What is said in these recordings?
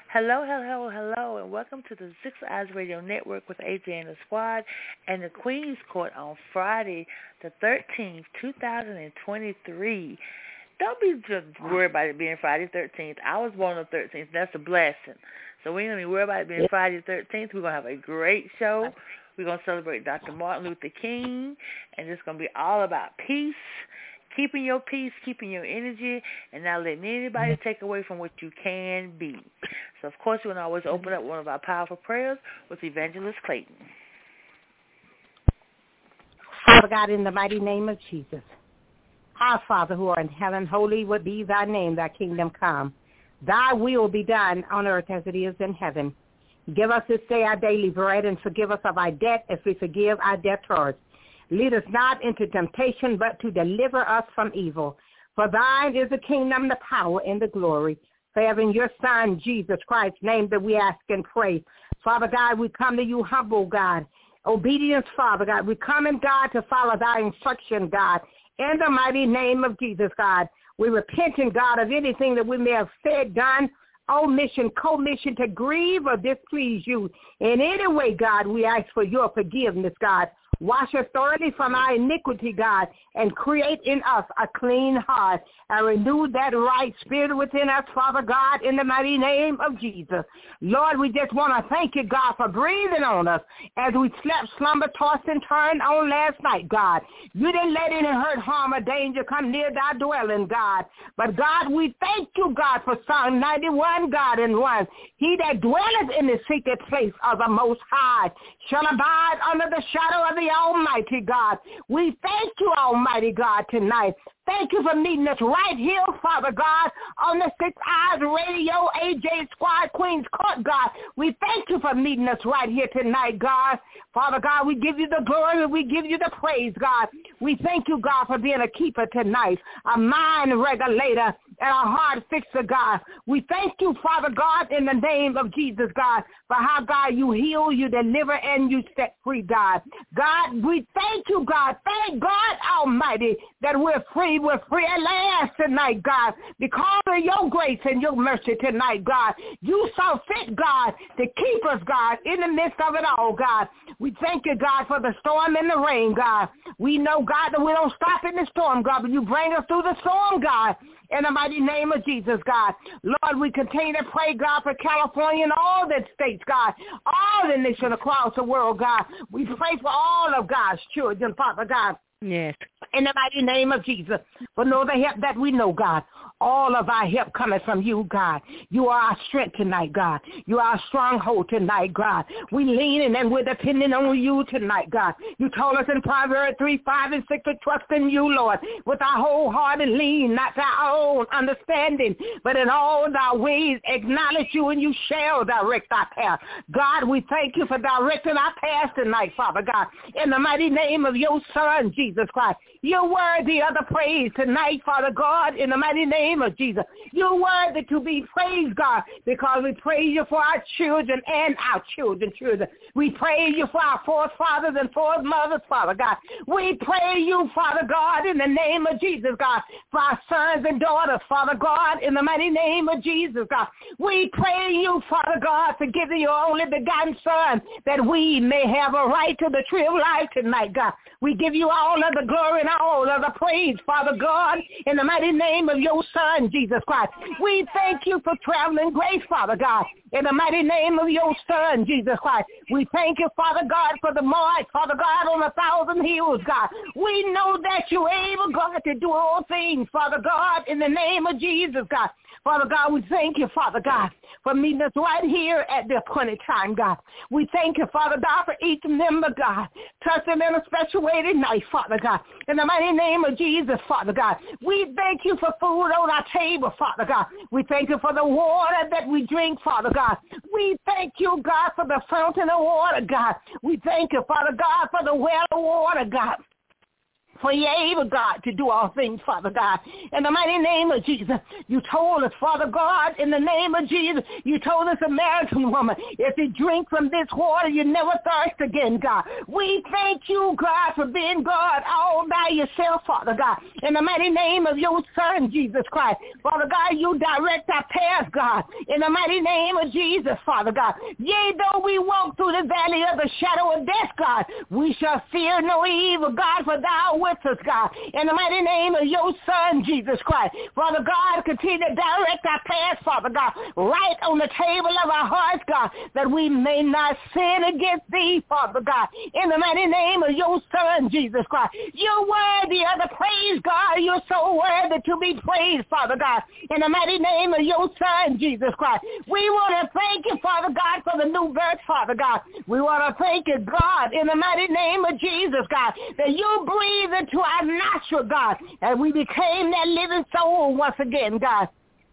Hello, hello, hello, and welcome to the Six Eyes Radio Network with AJ and the Squad and the Queen's Court on Friday, the 13th, 2023. Don't be just worried about it being Friday the 13th. I was born on the 13th. That's a blessing. So we ain't going to be worried about it being Friday the 13th. We're going to have a great show. We're going to celebrate Dr. Martin Luther King, and it's going to be all about peace. Keeping your peace, keeping your energy, and not letting anybody take away from what you can be. So, of course, we want to always open up one of our powerful prayers with Evangelist Clayton. Father God, in the mighty name of Jesus, our Father who art in heaven, holy would be thy name, thy kingdom come. Thy will be done on earth as it is in heaven. Give us this day our daily bread, and forgive us of our debt as we forgive our debtors. Lead us not into temptation, but to deliver us from evil. For thine is the kingdom, the power, and the glory. For in your Son, Jesus Christ's name, that we ask and pray. Father God, we come to you humble, God. Obedience, Father God. We come in, God, to follow thy instruction, God. In the mighty name of Jesus, God. We repent, in God, of anything that we may have said, done, omission, commission, to grieve or displease you. In any way, God, we ask for your forgiveness, God. Wash us thoroughly from our iniquity, God, and create in us a clean heart and renew that right spirit within us, Father God, in the mighty name of Jesus. Lord, we just want to thank you, God, for breathing on us as we slept, slumber, tossed, and turned on last night, God. You didn't let any hurt, harm, or danger come near thy dwelling, God. But, God, we thank you, God, for Psalm 91, God, and 1. He that dwelleth in the secret place of the Most High shall abide under the shadow of the Almighty God. We thank you, Almighty God, tonight. Thank you for meeting us right here, Father God, on the Six Eyes Radio, AJ Squad, Queen's Court, God. We thank you for meeting us right here tonight, God. Father God, we give you the glory, we give you the praise, God. We thank you, God, for being a keeper tonight, a mind regulator, and a heart fixer, God. We thank you, Father God, in the name of Jesus, God, for how, God, you heal, you deliver, and you set free, God. God, we thank you, God. Thank God Almighty that we're free. We're free at last tonight, God, because of your grace and your mercy tonight, God. You saw fit, God, to keep us, God, in the midst of it all, God. We thank you, God, for the storm and the rain, God. We know, God, that we don't stop in the storm, God, but you bring us through the storm, God, in the mighty name of Jesus, God. Lord, we continue to pray, God, for California and all the states, God, all the nations across the world, God. We pray for all of God's children, Father God. Yes. In the mighty name of Jesus, for no other help that we know, God. All of our help coming from you, God. You are our strength tonight, God. You are our stronghold tonight, God. We leaning and we're depending on you tonight, God. You told us in Proverbs 3, 5, and 6 to trust in you, Lord, with our whole heart and lean, not to our own understanding, but in all thy ways acknowledge you and you shall direct our path. God, we thank you for directing our path tonight, Father God. In the mighty name of your Son, Jesus Christ. You're worthy of the praise tonight, Father God, in the mighty name of Jesus. You're worthy to be praised, God, because we praise you for our children and our children's children. We praise you for our forefathers and foremothers, Father God. We praise you, Father God, in the name of Jesus, God, for our sons and daughters, Father God, in the mighty name of Jesus, God. We praise you, Father God, for giving your only begotten Son that we may have a right to the tree of life tonight, God. We give you all of the glory and all of the praise, Father God, in the mighty name of your Son, Jesus Christ. We thank you for traveling grace, Father God, in the mighty name of your Son, Jesus Christ. We thank you, Father God, for the march, Father God, on 1,000 hills, God. We know that you're able, God, to do all things, Father God, in the name of Jesus, God. Father God, we thank you, Father God, for meeting us right here at the appointed time, God. We thank you, Father God, for each member, God. Touch them in a special way tonight, Father God. In the mighty name of Jesus, Father God. We thank you for food on our table, Father God. We thank you for the water that we drink, Father God. We thank you, God, for the fountain of water, God. We thank you, Father God, for the well of water, God. For you're able, God, to do all things, Father God. In the mighty name of Jesus, you told us, Father God, in the name of Jesus, you told this Samaritan woman, if you drink from this water, you never thirst again, God. We thank you, God, for being God all by yourself, Father God. In the mighty name of your Son, Jesus Christ. Father God, you direct our paths, God. In the mighty name of Jesus, Father God. Yea, though we walk through the valley of the shadow of death, God, we shall fear no evil, God, for thou with us, God, in the mighty name of your Son, Jesus Christ. Father God, continue to direct our paths, Father God, right on the table of our hearts, God, that we may not sin against thee, Father God, in the mighty name of your Son, Jesus Christ. You're worthy of the praise, God. You're so worthy to be praised, Father God, in the mighty name of your Son, Jesus Christ. We want to thank you, Father God, for the new birth, Father God. We want to thank you, God, in the mighty name of Jesus, God, that you breathe into our nostril, God, and we became that living soul once again, God.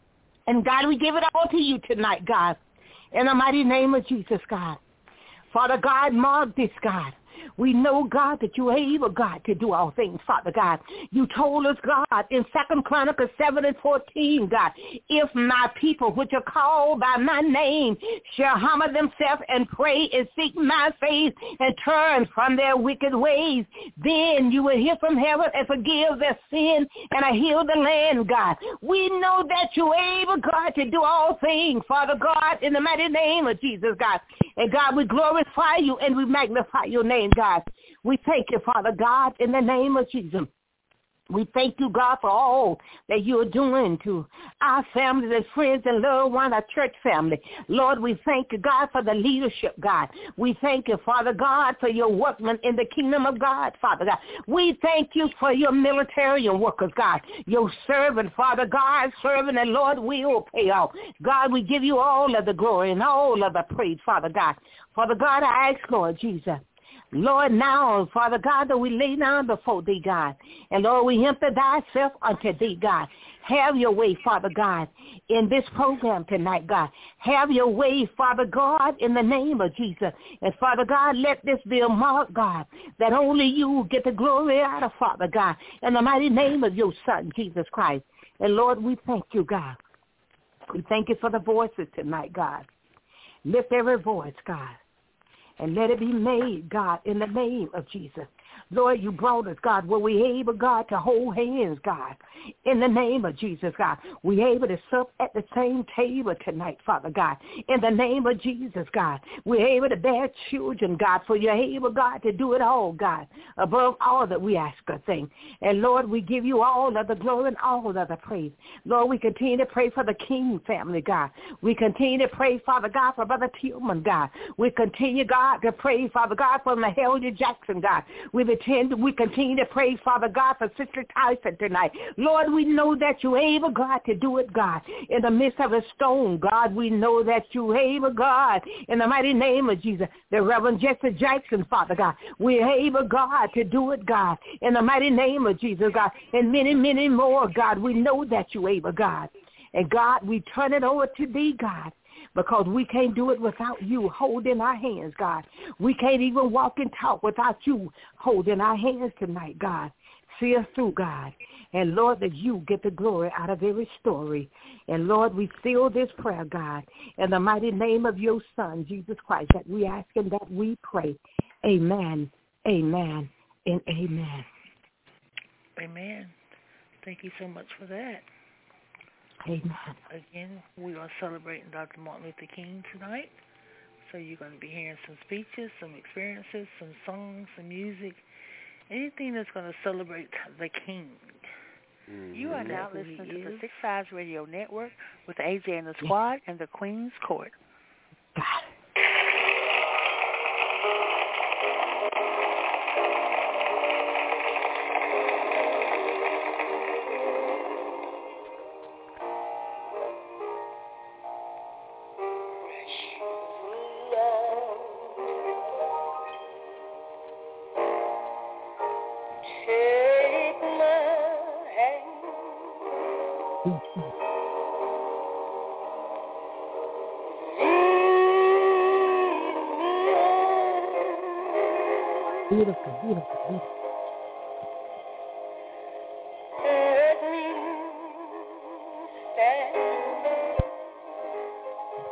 And God, we give it all to you tonight, God, in the mighty name of Jesus, God. Father God, mark this, God. We know, God, that you're able, God, to do all things, Father God. You told us, God, in 2 Chronicles 7:14, God, if my people, which are called by my name, shall humble themselves and pray and seek my face and turn from their wicked ways, then you will hear from heaven and forgive their sin and I heal the land, God. We know that you're able, God, to do all things, Father God, in the mighty name of Jesus, God. And God, we glorify you and we magnify your name, God. We thank you, Father God, in the name of Jesus. We thank you, God, for all that you are doing to our families and friends and loved ones, our church family. Lord, we thank you, God, for the leadership, God. We thank you, Father God, for your workmen in the kingdom of God, Father God. We thank you for your military workers, God. Your servant, Father God, servant, and Lord, we will pay off. God, we give you all of the glory and all of the praise, Father God. Father God, I ask, Lord Jesus, Lord, now, Father God, that we lay down before thee, God. And Lord, we empty thyself unto thee, God. Have your way, Father God, in this program tonight, God. Have your way, Father God, in the name of Jesus. And Father God, let this be a mark, God, that only you get the glory out of, Father God, in the mighty name of your Son, Jesus Christ. And Lord, we thank you, God. We thank you for the voices tonight, God. Lift every voice, God. And let it be made, God, in the name of Jesus. Lord, you brought us, God, where we able, God, to hold hands, God, in the name of Jesus, God. We able to sup at the same table tonight, Father God, in the name of Jesus, God. We're able to bear children, God, for you're able, God, to do it all, God, above all that we ask or think. And, Lord, we give you all of the glory and all of the praise. Lord, we continue to pray for the King family, God. We continue to pray, Father God, for Brother Tillman, God. We continue, God, to pray, Father God, for Mahalia Jackson, God. We continue to pray, Father God, for Sister Tyson tonight. Lord, we know that you're able, God, to do it, God. In the midst of a storm, God, we know that you're able, God, in the mighty name of Jesus. The Reverend Jesse Jackson, Father God, we're able, God, to do it, God, in the mighty name of Jesus, God. And many, many more, God, we know that you're able, God. And, God, we turn it over to thee, God, because we can't do it without you holding our hands, God. We can't even walk and talk without you holding our hands tonight, God. See us through, God. And, Lord, that you get the glory out of every story. And, Lord, we seal this prayer, God, in the mighty name of your Son, Jesus Christ, that we ask and that we pray. Amen, amen, and amen. Amen. Thank you so much for that. Amen. Again, we are celebrating Dr. Martin Luther King tonight. So you're going to be hearing some speeches, some experiences, some songs, some music, anything that's going to celebrate the King. Mm-hmm. You are now listening to the Six Eyes Radio Network with AJ and the Squad and the Queen's Court. God. Beautiful, beautiful, beautiful.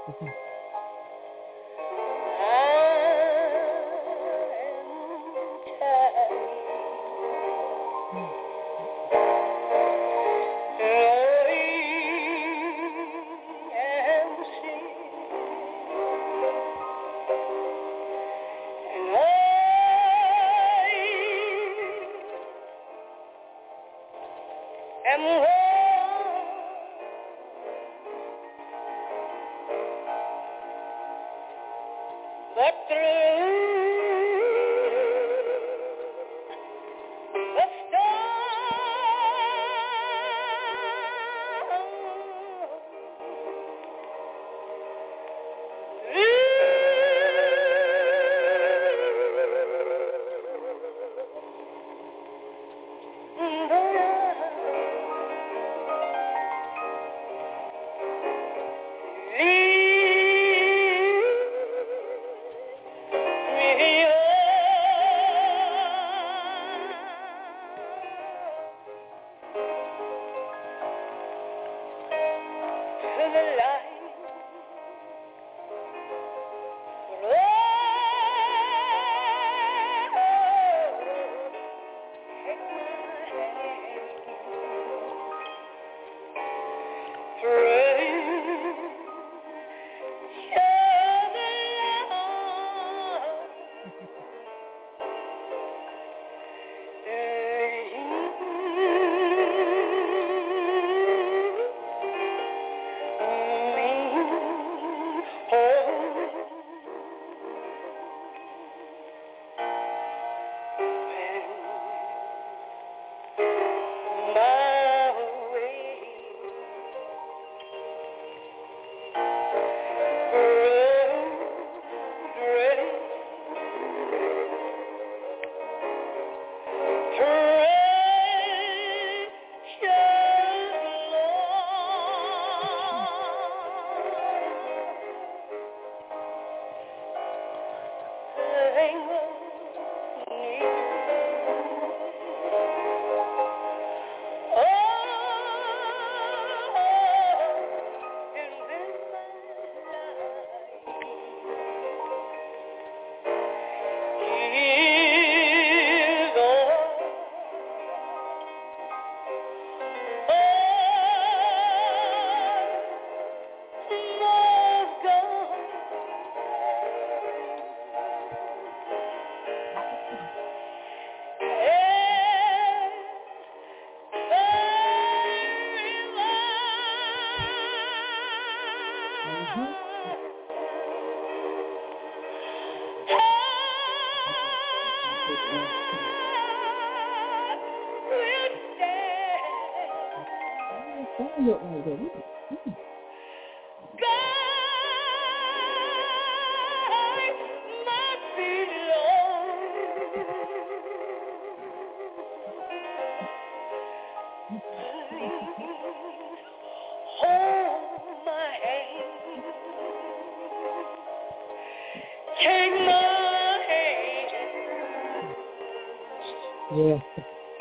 Yes.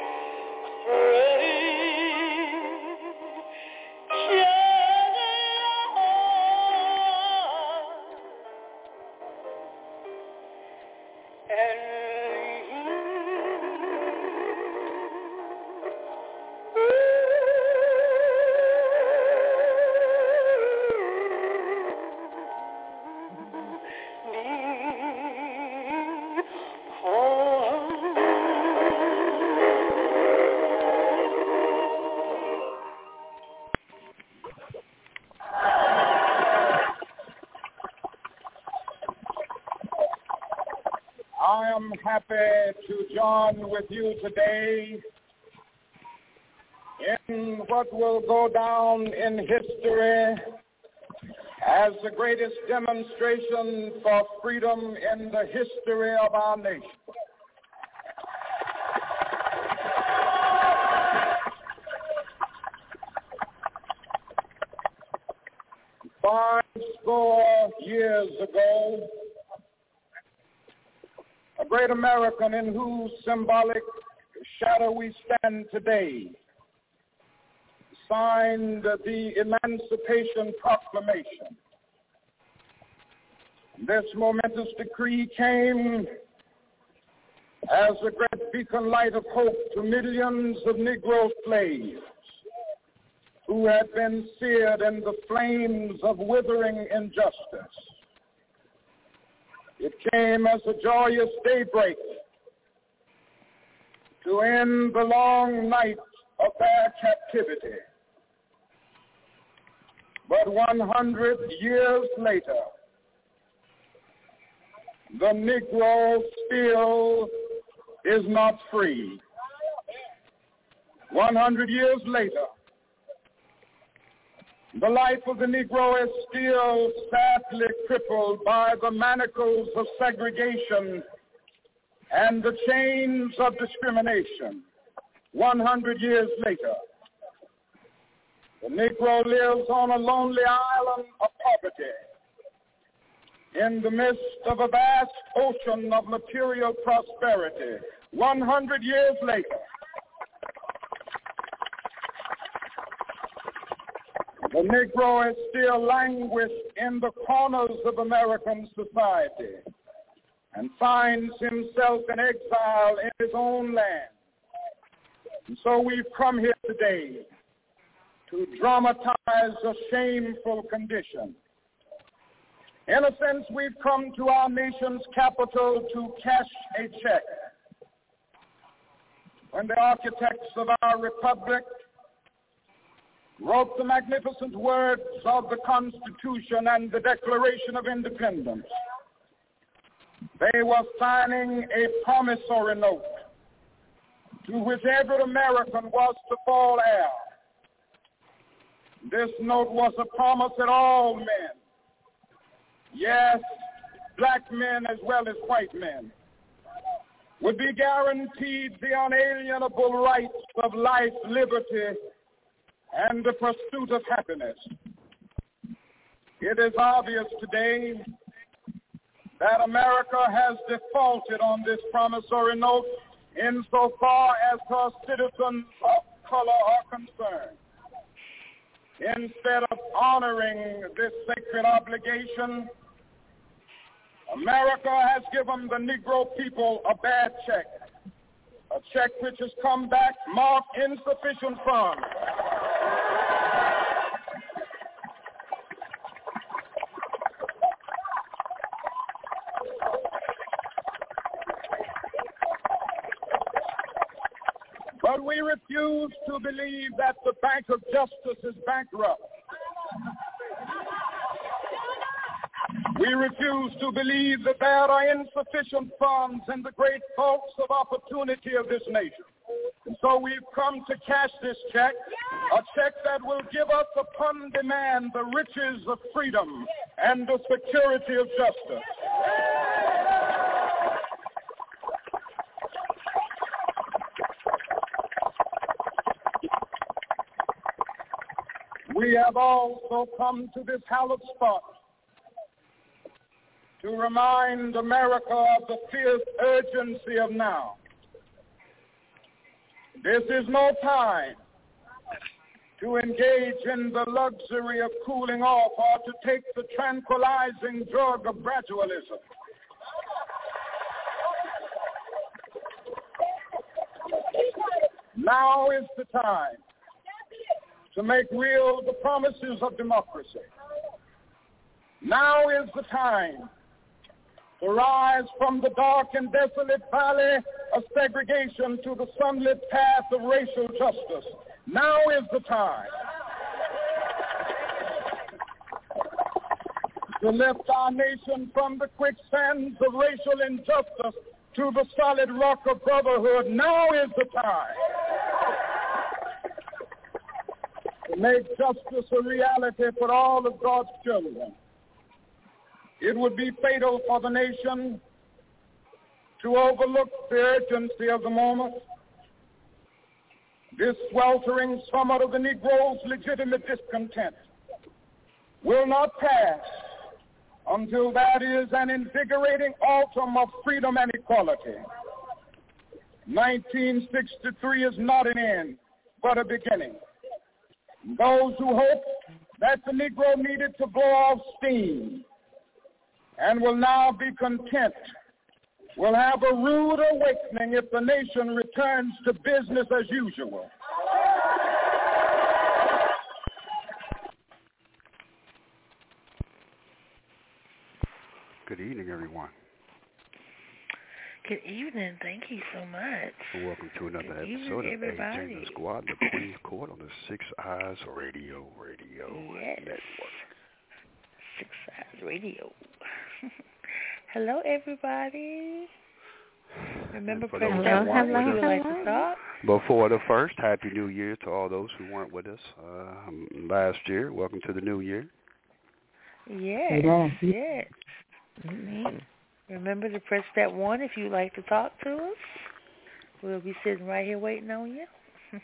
I am happy to join with you today in what will go down in history as the greatest demonstration for freedom in the history of our nation. Fourscore years ago, a great American in whose symbolic shadow we stand today signed the Emancipation Proclamation, This momentous decree came as a great beacon light of hope to millions of Negro slaves who had been seared in the flames of withering injustice. It came as a joyous daybreak to end the long night of their captivity. But 100 years later, the Negro still is not free. 100 years later, the life of the Negro is still sadly crippled by the manacles of segregation and the chains of discrimination. 100 years later, the Negro lives on a lonely island of poverty in the midst of a vast ocean of material prosperity. 100 years later, the Negro is still languished in the corners of American society and finds himself in exile in his own land. And so we've come here today to dramatize a shameful condition. In a sense, we've come to our nation's capital to cash a check. When the architects of our republic wrote the magnificent words of the Constitution and the Declaration of Independence, they were signing a promissory note to which every American was to fall heir. This note was a promise that all men, yes, black men as well as white men, would be guaranteed the unalienable rights of life, liberty, and the pursuit of happiness. It is obvious today that America has defaulted on this promissory note insofar as her citizens of color are concerned. Instead of honoring this sacred obligation, America has given the Negro people a bad check, a check which has come back marked insufficient funds. But we refuse to believe that the Bank of Justice is bankrupt. We refuse to believe that there are insufficient funds in the great vaults of opportunity of this nation. And so we've come to cash this check, a check that will give us upon demand the riches of freedom and the security of justice. We have also come to this hallowed spot to remind America of the fierce urgency of now. This is no time to engage in the luxury of cooling off or to take the tranquilizing drug of gradualism. Now is the time to make real the promises of democracy. Now is the time to rise from the dark and desolate valley of segregation to the sunlit path of racial justice. Now is the time to lift our nation from the quicksands of racial injustice to the solid rock of brotherhood. Now is the time to make justice a reality for all of God's children. It would be fatal for the nation to overlook the urgency of the moment. This sweltering summit of the Negro's legitimate discontent will not pass until that is an invigorating autumn of freedom and equality. 1963 is not an end, but a beginning. Those who hoped that the Negro needed to blow off steam and will now be content, will have a rude awakening if the nation returns to business as usual. Good evening, everyone. Good evening. Thank you so much. And welcome to another episode of AJ and the Squad, the Queen's Court on the Six Eyes Radio Network. Six Eyes Radio. Hello, everybody. Remember, President One, would you like to talk? Before the first, Happy New Year to all those who weren't with us last year. Welcome to the new year. Yes. Amen. Remember to press that 1 if you'd like to talk to us. We'll be sitting right here waiting on you.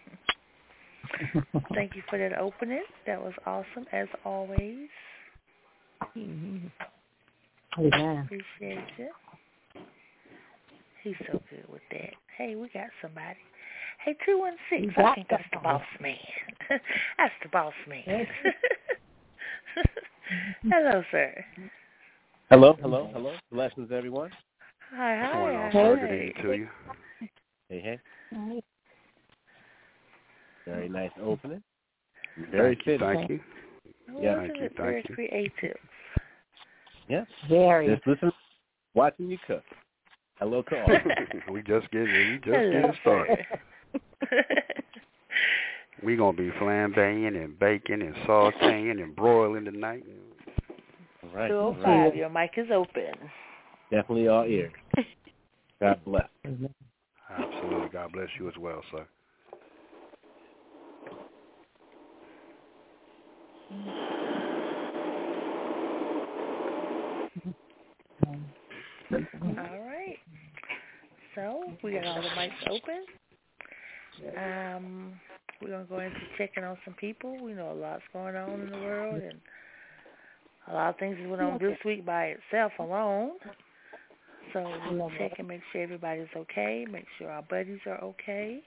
Thank you for that opening. That was awesome, as always. Amen. Appreciate you. He's so good with that. Hey, we got somebody. Hey, 216. I think that's the boss man. That's the boss man. Hello, sir. Hello. Blessings, everyone. Hi. Good evening to you. Hey. Very nice opening. Very fitting. Thank you. Yeah, Very creative. Yeah. Very. Just listen, watching you cook. Hello to all. we just getting started. We're going to be flambeing and baking and sauteing and broiling tonight. All right. 205, your mic is open. Definitely all ears. God bless. Absolutely. God bless you as well, sir. All right. So we got all the mics open. We're going to go into checking on some people. We know a lot's going on in the world, and a lot of things went on this week by itself alone. So we'll check and make sure everybody's okay, make sure our buddies are okay.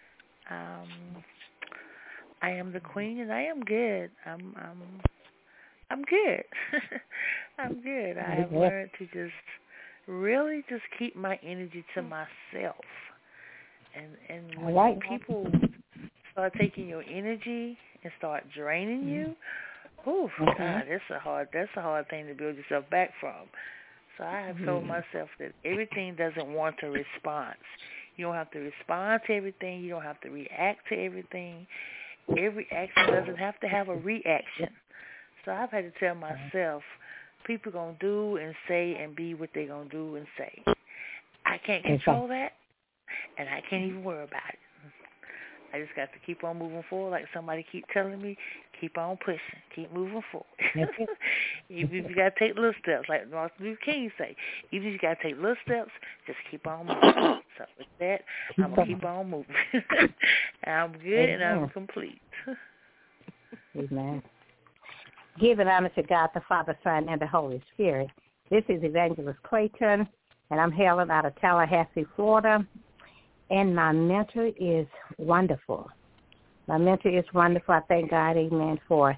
I am the queen, and I am good. I'm good. I'm good. I have learned to really keep my energy to myself. And when people start taking your energy and start draining you, God, that's a hard thing to build yourself back from. So I have told myself that everything doesn't want a response. You don't have to respond to everything. You don't have to react to everything. Every action doesn't have to have a reaction. So I've had to tell myself, people going to do and say and be what they're going to do and say. I can't control that, and I can't even worry about it. I just got to keep on moving forward, like somebody keep telling me, keep on pushing, keep moving forward. Even if you got to take little steps, like Martin Luther King say, even if you got to take little steps, just keep on moving. So with that, I'm going to keep on moving. I'm good and I'm complete. Amen. Giving honor to God, the Father, Son, and the Holy Spirit. This is Evangelist Clayton, and I'm hailing out of Tallahassee, Florida. And my mentor is wonderful. I thank God, amen, for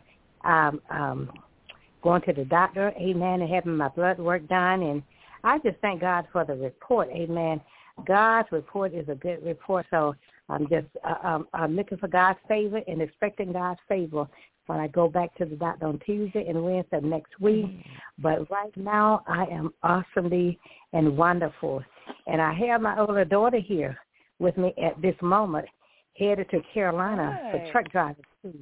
going to the doctor, amen, and having my blood work done. And I just thank God for the report, amen. God's report is a good report, so I'm just I'm looking for God's favor and expecting God's favor when I go back to the doctor on Tuesday and Wednesday next week. But right now, I am awesomely and wonderful. And I have my older daughter here with me at this moment, headed to Carolina for truck driving school.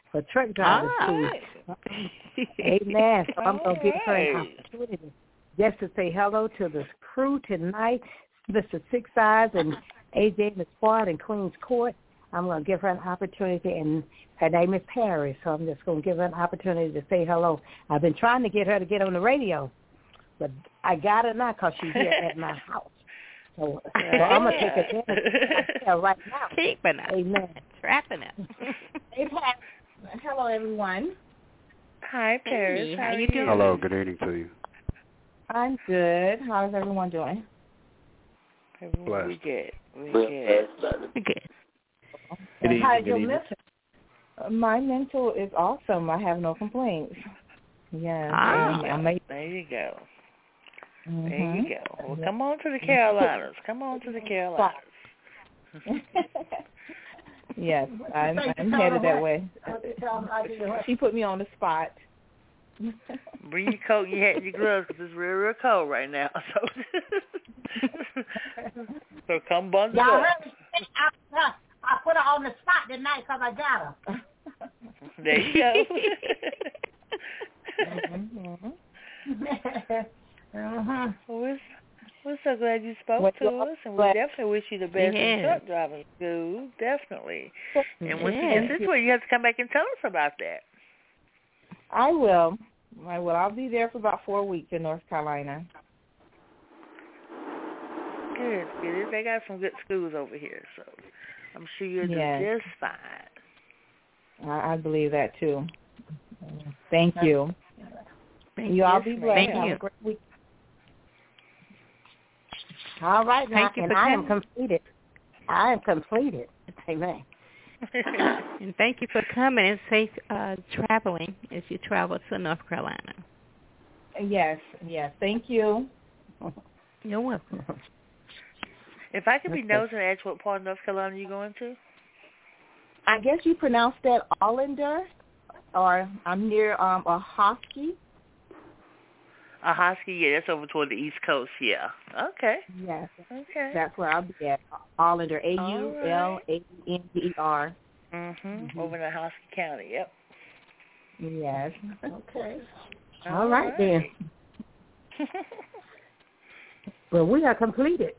Amen. So I'm going to give her an opportunity just to say hello to the crew tonight, Mr. Six Eyes and AJ and the Squad and Queen's Court. I'm going to give her an opportunity, and her name is Paris, so I'm just going to give her an opportunity to say hello. I've been trying to get her to get on the radio, but I got her now because she's here at my house. So I'm going to take advantage of her right now. Keeping it. Amen. Trapping it. Hello, everyone. Hi, Paris. How are you doing? Hello, good evening to you. I'm good. How's everyone doing? We good. How's your mental? My mental is awesome. I have no complaints. Yes. There you go. There you go. Well, come on to the Carolinas. Come on to the Carolinas. Yes, I'm headed that way. She put me on the spot. Bring your coat, your hat, and your gloves because it's real, real cold right now. So come bundle up. I put her on the spot tonight because I got her. There you go. We're so glad you spoke to us, and we definitely wish you the best in truck driving school, definitely. And once you get situated, you have to come back and tell us about that. I will. I'll be there for about 4 weeks in North Carolina. Good. They got some good schools over here, so I'm sure you'll do just fine. I believe that, too. Thank you. You all be blessed. Thank you. Have a great week. All right, now, and I am completed. Amen. And thank you for coming and safe traveling as you travel to North Carolina. Yes. Thank you. You're welcome. If I could be nosy and ask what part of North Carolina you're going to? I guess you pronounce that Allender, or I'm near Ahoskie. Ahoskie, yeah, that's over toward the East Coast, yeah. Okay. Yes. Okay. That's where I'll be at. Allender, Aulander. Over in Ahoskie County, yep. Yes. Okay. All right, then. Well, we are completed.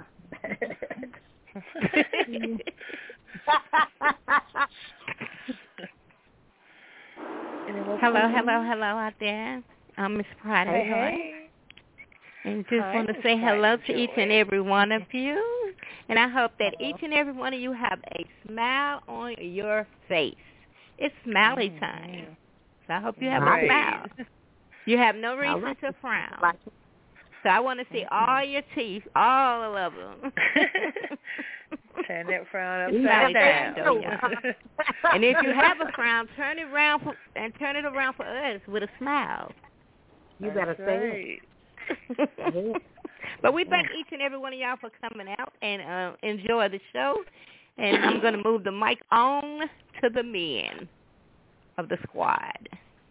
Hello out there. I'm Miss Prada. Hey. And just want to say hello to each and every one of you. And I hope that each and every one of you have a smile on your face. It's smiley time. So I hope you have a smile. You have no reason to frown. So I want to see all your teeth, all of them. Turn that frown upside down. And if you have a frown, turn it around for us with a smile. You better say it. But we thank each and every one of y'all for coming out and enjoy the show. And I'm going to move the mic on to the men of the squad.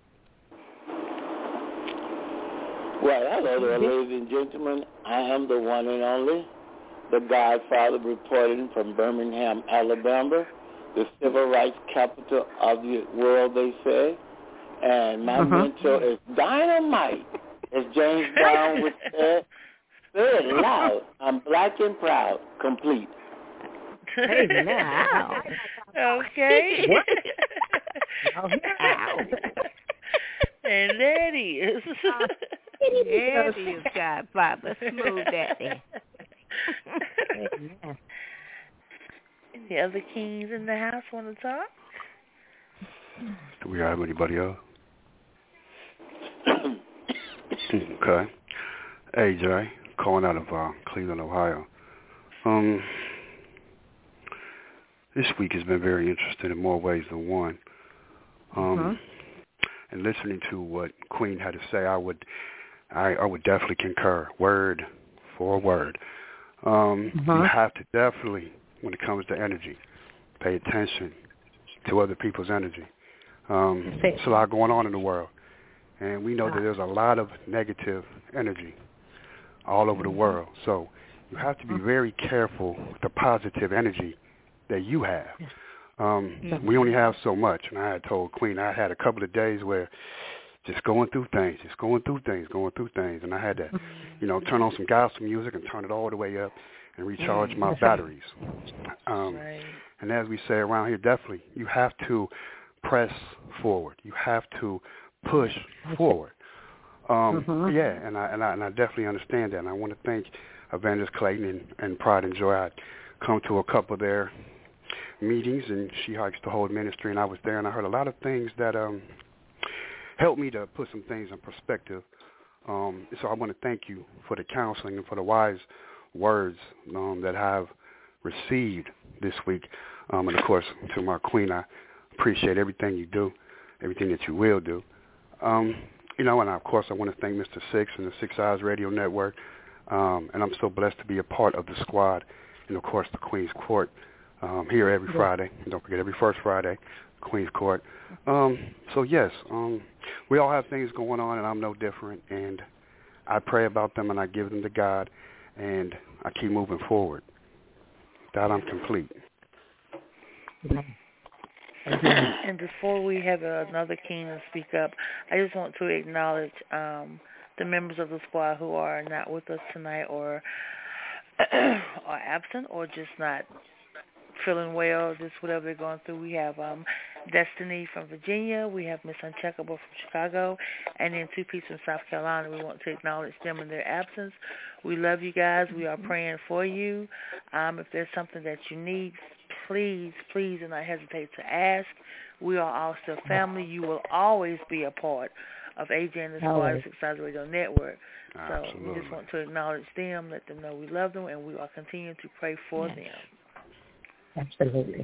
Well, hello there, ladies and gentlemen. I am the one and only, the Godfather, reporting from Birmingham, Alabama, the civil rights capital of the world, they say. And my mentor is dynamite, as James Brown would say. Say it loud. I'm black and proud. Complete. Hey, now. Okay. And there he is. There he is, Godfather. Smooth that there. The other kings in the house want to talk? Do we have anybody else? Okay. Hey, Jay, calling out of Cleveland, Ohio. This week has been very interesting in more ways than one. And listening to what Queen had to say, I would definitely concur, word for word. You have to definitely, when it comes to energy, pay attention to other people's energy. There's a lot going on in the world, and we know that there's a lot of negative energy all over the world. So you have to be very careful with the positive energy that you have. We only have so much, and I had told Queen I had a couple of days where just going through things, and I had to, turn on some gospel music and turn it all the way up and recharge my batteries. And as we say around here, definitely, you have to press forward. You have to push forward. Yeah, and I definitely understand that, and I want to thank Evangelist Clayton and Pride and Joy. I'd come to a couple of their meetings, and she hikes the whole ministry, and I was there, and I heard a lot of things that helped me to put some things in perspective. So I want to thank you for the counseling and for the wise words that I've received this week. And, of course, to my Queen, I appreciate everything you do, everything that you will do. and of course I want to thank Mr. Six and the Six Eyes Radio Network, and I'm so blessed to be a part of the squad, and of course the Queen's Court here every Friday. And don't forget, every first Friday, Queen's Court. So yes, we all have things going on, and I'm no different, and I pray about them, and I give them to God, and I keep moving forward. That I'm complete. And before we have another king to speak up, I just want to acknowledge the members of the squad who are not with us tonight, or are absent, or just not feeling well, just whatever they're going through. We have Destiny from Virginia. We have Miss Uncheckable from Chicago, and then Two Piece from South Carolina. We want to acknowledge them in their absence. We love you guys. We are praying for you. If there's something that you need, please do not hesitate to ask. We are all still family. You will always be a part of AJ and the Squad, the Six Eyes Radio Network. So we just want to acknowledge them, let them know we love them, and we are continuing to pray for them. Absolutely.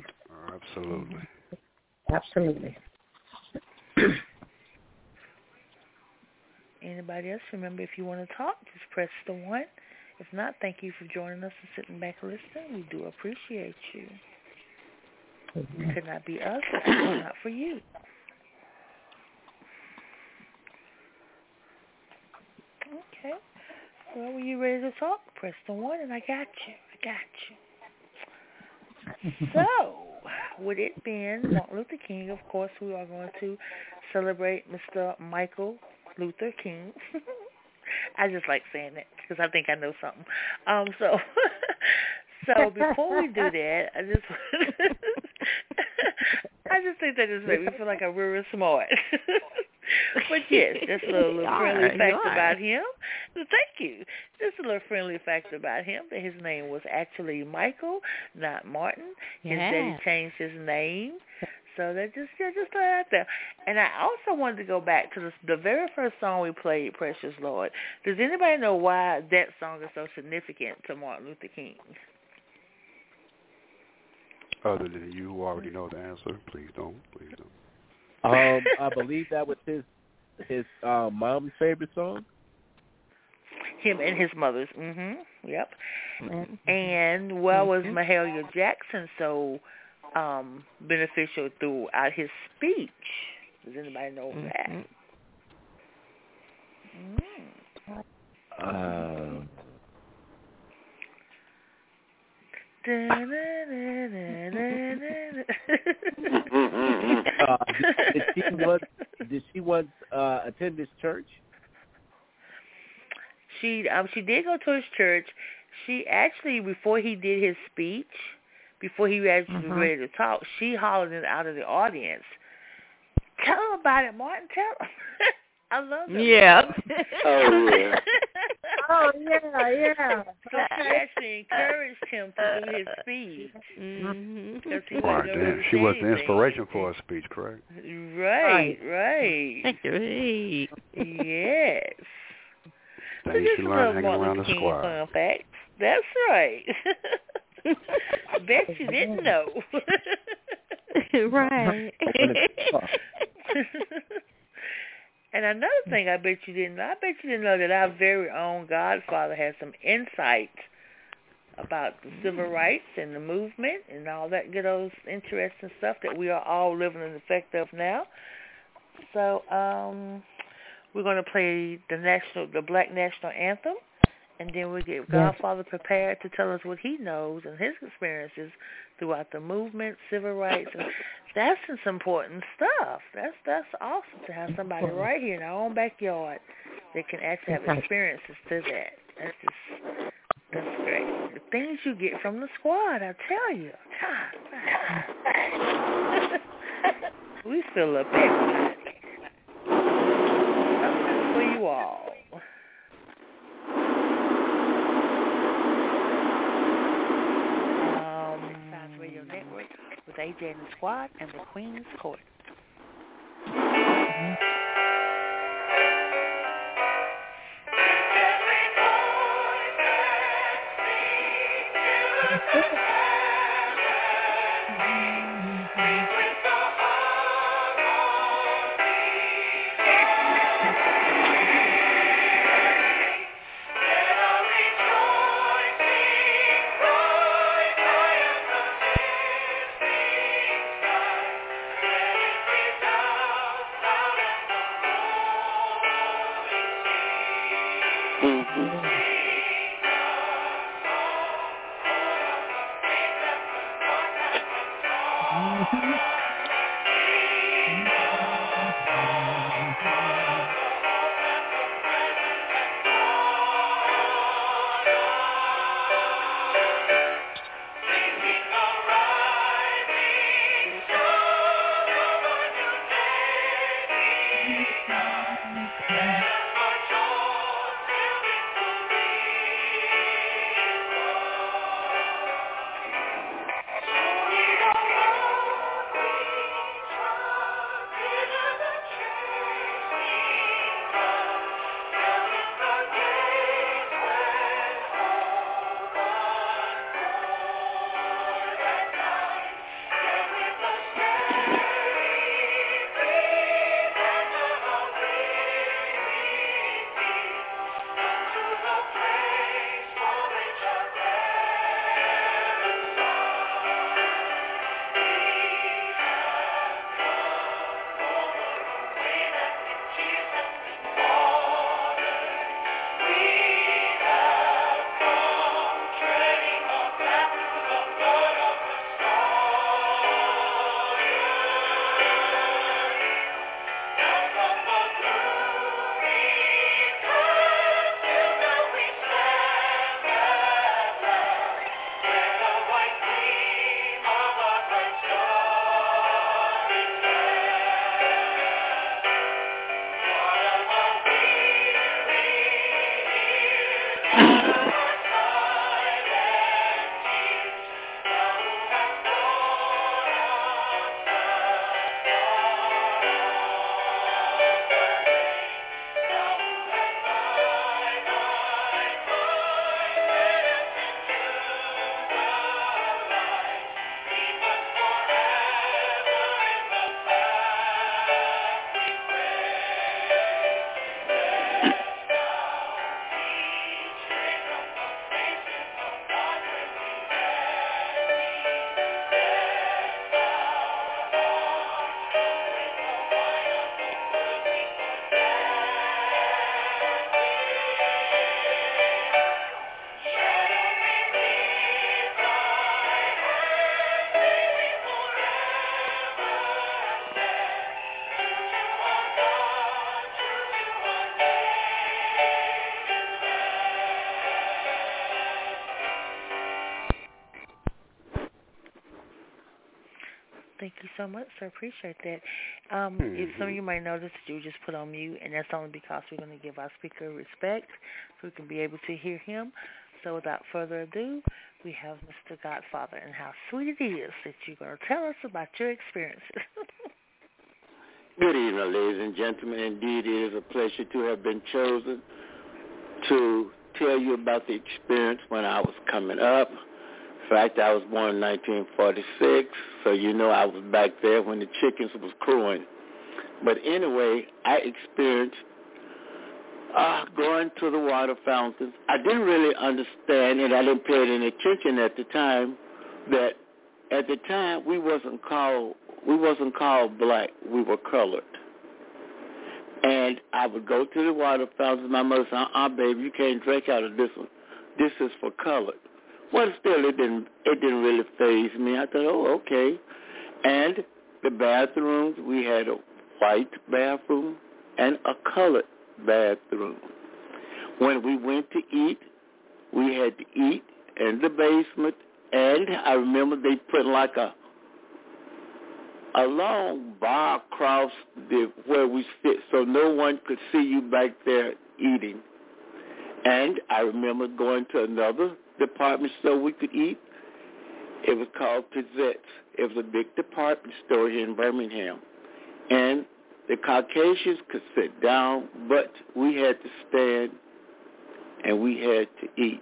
Anybody else? Remember, if you want to talk, just press the 1. If not, thank you for joining us and sitting back listening. We do appreciate you. It could not be us if it was not for you. Okay. Well, when you're ready to talk, press the 1, and I got you. So, with it being Martin Luther King, of course, we are going to celebrate Mr. Michael Luther King. I just like saying that because I think I know something. So before we do that, I just think that just makes me feel like I'm really smart. But yes, just a little friendly fact about him. Thank you. Just a little friendly fact about him, that his name was actually Michael, not Martin. His daddy changed his name. So that just throw it out there. And I also wanted to go back to the very first song we played, Precious Lord. Does anybody know why that song is so significant to Martin Luther King? Other than you who already know the answer, please don't. I believe that was his mom's favorite song. Him and his mother's. Yep. And was Mahalia Jackson so beneficial throughout his speech? Does anybody know that? Did she once attend this church? She did go to his church. She actually, before he did his speech, before he actually was ready to talk, she hollered it out of the audience. Tell him about it, Martin. Tell him. I love it. Yeah. Oh, yeah. So she actually encouraged him to do his speech. She was the inspiration for her speech, correct? Right. Yes. Things you learn hanging around the squad. Fun facts. That's right. Bet you didn't know. Right. And another thing I bet you didn't know, that our very own Godfather has some insight about the civil rights and the movement and all that good old interesting stuff that we are all living in the effect of now. So we're going to play the Black National Anthem, and then we'll get Godfather prepared to tell us what he knows and his experiences throughout the movement, civil rights, and that's some important stuff. That's awesome to have somebody right here in our own backyard that can actually have experiences to that. That's great. The things you get from the squad, I tell you. God. We fill up everybody. Something for you all. Radio Network with AJ and the Squad and the Queen's Court. Thank you so much, sir. Appreciate that. If some of you might notice, you just put on mute, and that's only because we're going to give our speaker respect so we can be able to hear him. So without further ado, we have Mr. Godfather, and how sweet it is that you're going to tell us about your experiences. Good evening, ladies and gentlemen. Indeed, it is a pleasure to have been chosen to tell you about the experience when I was coming up. In fact, I was born in 1946, so you know I was back there when the chickens was crowing. But anyway, I experienced going to the water fountains. I didn't really understand, and I didn't pay any attention at the time, that at the time we wasn't called black, we were colored. And I would go to the water fountains. My mother said, baby, you can't drink out of this one. This is for colored. Well, still, it didn't really faze me. I thought, oh, okay. And the bathrooms, we had a white bathroom and a colored bathroom. When we went to eat, we had to eat in the basement. And I remember they put like a long bar across where we sit so no one could see you back there eating. And I remember going to another department store we could eat. It was called Pizzett's. It was a big department store here in Birmingham. And the Caucasians could sit down, but we had to stand and we had to eat.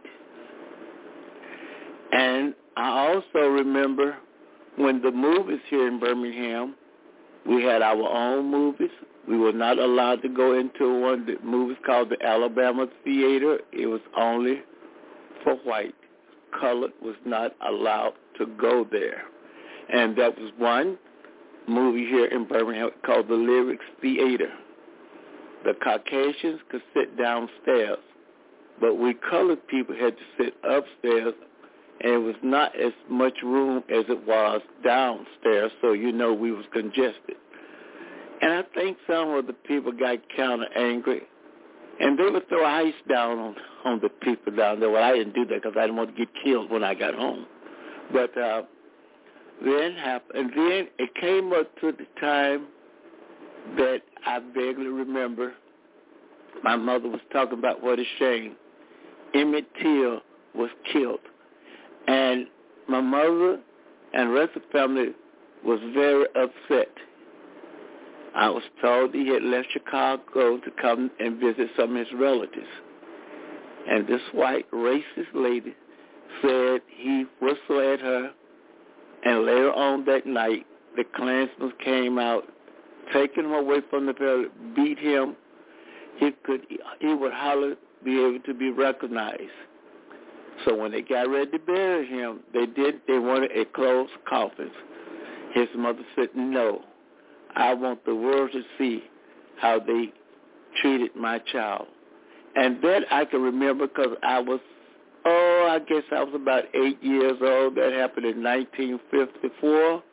And I also remember when the movies here in Birmingham, we had our own movies. We were not allowed to go into one of the movies called the Alabama Theater. It was only for white. Colored was not allowed to go there. And that was one movie here in Birmingham called the Lyrics Theater. The Caucasians could sit downstairs, but we colored people had to sit upstairs, and it was not as much room as it was downstairs, so you know we was congested. And I think some of the people got kind of angry, and they would throw ice down on the people down there. Well, I didn't do that because I didn't want to get killed when I got home. But then it came up to the time that I vaguely remember my mother was talking about what a shame. Emmett Till was killed. And my mother and the rest of the family was very upset. I was told he had left Chicago to come and visit some of his relatives. And this white racist lady said he whistled at her, and later on that night, the Klansmen came out, taking him away from the village, beat him. He would hardly be able to be recognized. So when they got ready to bury him, they wanted a closed coffin. His mother said, no, I want the world to see how they treated my child. And that I can remember because I guess I was about 8 years old. That happened in 1954.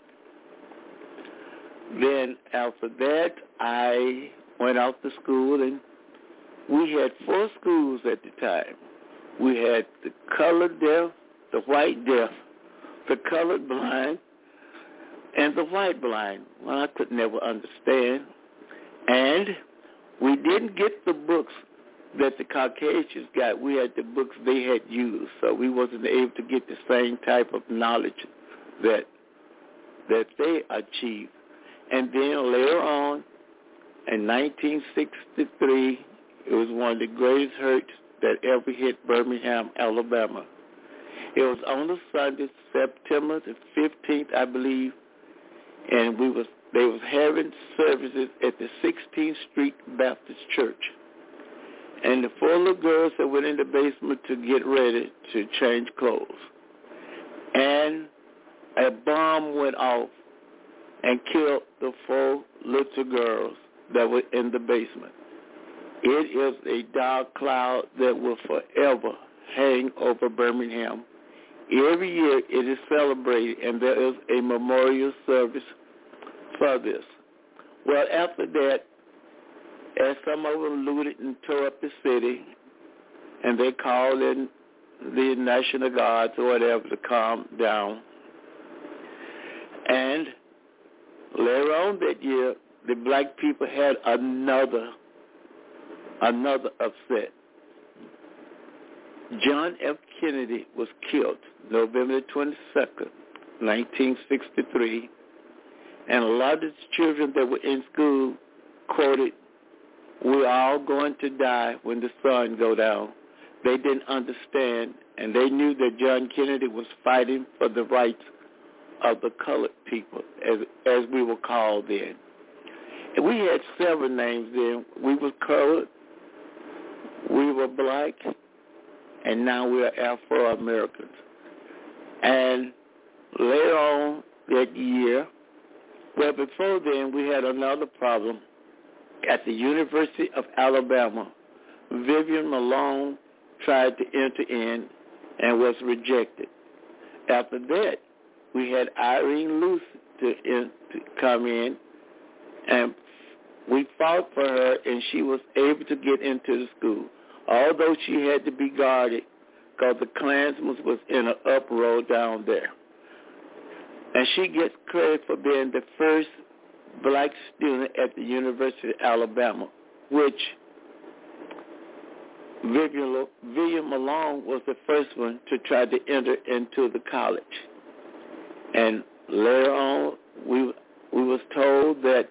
Then after that, I went off to school, and we had 4 schools at the time. We had the colored deaf, the white deaf, the colored blind, and the white blind. Well, I could never understand. And we didn't get the books that the Caucasians got. We had the books they had used, so we wasn't able to get the same type of knowledge that they achieved. And then later on, in 1963, it was one of the greatest hurts that ever hit Birmingham, Alabama. It was on a Sunday, September the 15th, I believe, and they was having services at the 16th Street Baptist Church. And the 4 little girls that went in the basement to get ready to change clothes. And a bomb went off and killed the 4 little girls that were in the basement. It is a dark cloud that will forever hang over Birmingham. Every year it is celebrated, and there is a memorial service for this. Well, after that, as some of them looted and tore up the city, and they called in the National Guards or whatever to calm down. And Later on that year, the black people had another upset. John F. Kennedy was killed November 22nd, 1963, and a lot of the children that were in school quoted, "We're all going to die when the sun go down." They didn't understand, and they knew that John Kennedy was fighting for the rights of the colored people, as we were called then. And we had several names then. We were colored, we were black, and now we are Afro-Americans. And later on that year, well, before then, we had another problem at the University of Alabama. Vivian Malone tried to enter in and was rejected. After that, we had Irene Luce to come in, and we fought for her, and she was able to get into the school, although she had to be guarded because the Klansmen was in an uproar down there. And she gets credit for being the first black student at the University of Alabama, which Vivian Malone was the first one to try to enter into the college. And later on, we was told that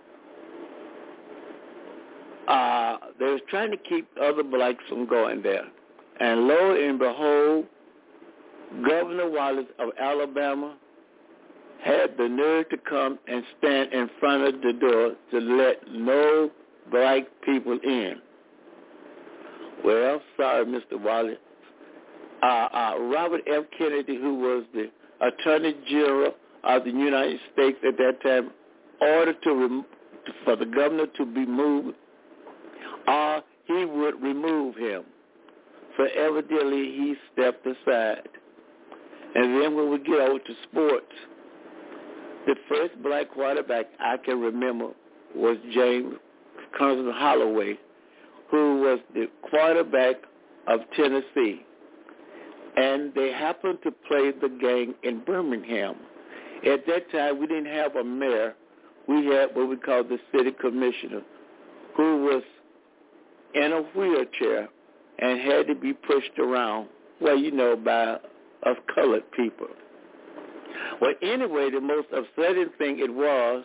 they was trying to keep other blacks from going there. And lo and behold, Governor Wallace of Alabama had the nerve to come and stand in front of the door to let no black people in. Well, sorry, Mr. Wallace. Robert F. Kennedy, who was the Attorney General of the United States at that time, ordered for the governor to be moved, or he would remove him. So evidently he stepped aside. And then when we get over to sports, the first black quarterback I can remember was James Constable Holloway, who was the quarterback of Tennessee. And they happened to play the game in Birmingham. At that time, we didn't have a mayor. We had what we called the city commissioner, who was in a wheelchair and had to be pushed around, well, by us colored people. Well, anyway, the most upsetting thing it was,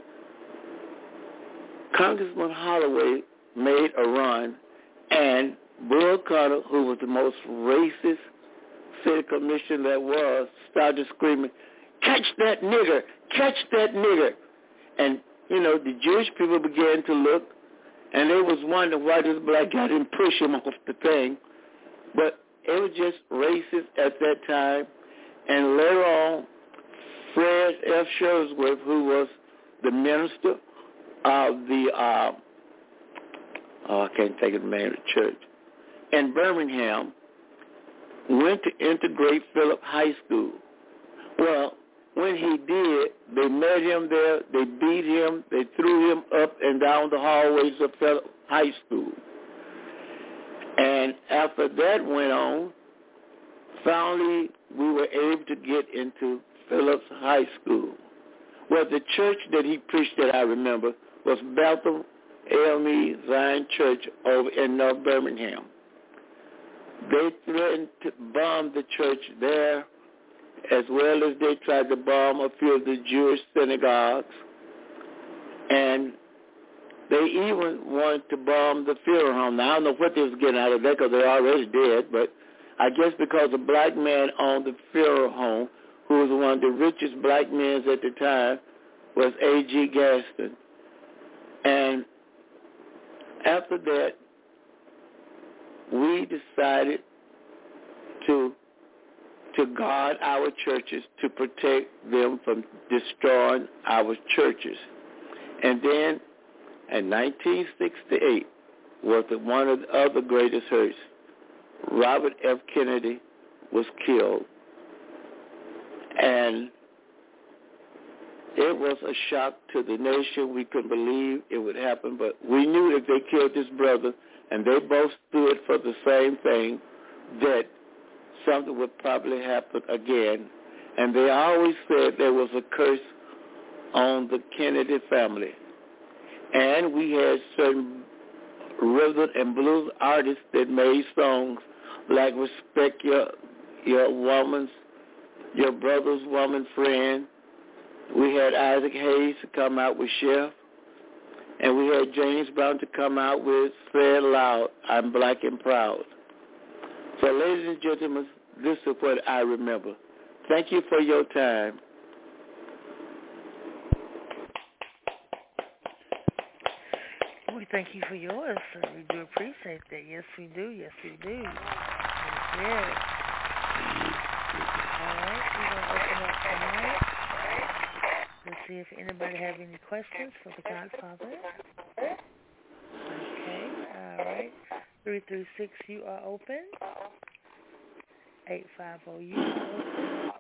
Congressman Holloway made a run, and Bull Connor, who was the most racist city commissioner there was, started screaming, "Catch that nigger! Catch that nigger!" And, the Jewish people began to look, and they was wondering why this black guy didn't push him off the thing. But it was just racist at that time. And later on, Fred F. Shuttlesworth, who was the minister of the, I can't think of the name of the church, in Birmingham, went to integrate Phillip High School. Well, when he did, they met him there, they beat him, they threw him up and down the hallways of Phillip High School. And after that went on, finally we were able to get into Phillips High School. Well, the church that he preached that I remember was Bethel AME Zion Church over in North Birmingham. They threatened to bomb the church there, as well as they tried to bomb a few of the Jewish synagogues. And they even wanted to bomb the funeral home. Now, I don't know what they was getting out of that because they're already dead, but I guess because a black man owned the funeral home, who was one of the richest black men at the time, was A.G. Gaston. And after that, we decided to guard our churches, to protect them from destroying our churches. And then in 1968 was one of the other greatest hurts. Robert F. Kennedy was killed. And it was a shock to the nation. We couldn't believe it would happen, but we knew if they killed his brother and they both stood for the same thing, that something would probably happen again. And they always said there was a curse on the Kennedy family. And we had certain rhythm and blues artists that made songs like Respect Your Woman's, Your Brother's Woman Friend. We had Isaac Hayes to come out with Chef. And we had James Brown to come out with Say It Loud, I'm Black and Proud. So, ladies and gentlemen, this is what I remember. Thank you for your time. We thank you for yours, sir. We do appreciate that. Yes, we do. Yes, we do. Yes. All right, we're going to open up tonight. Let's see if anybody have any questions for the Godfather. Okay, all right. 336, you are open. 850, you are open.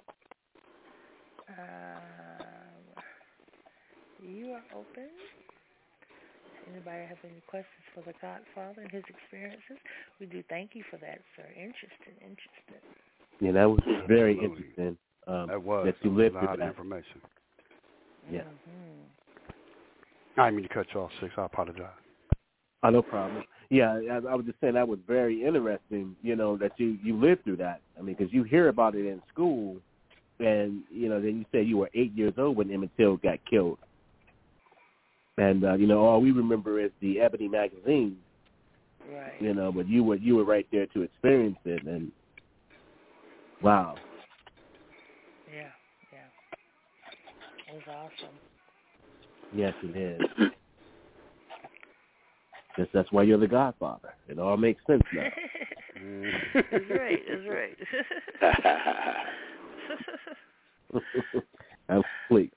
You are open. Anybody have any questions for the Godfather and his experiences? We do thank you for that, sir. Interesting. Yeah, that was very interesting. That you lived a through lot that. of information. Yeah. I didn't mean to cut you off, Six. I apologize. Oh, no problem. Yeah, I was just saying that was very interesting, that you lived through that. I mean, because you hear about it in school, and, then you said you were 8 years old when Emmett Till got killed. And, all we remember is the Ebony magazine. Right. But you were right there to experience it, and wow. Yeah. It was awesome. Yes, it is. Guess that's why you're the Godfather. It all makes sense now. That's right. I'm complete.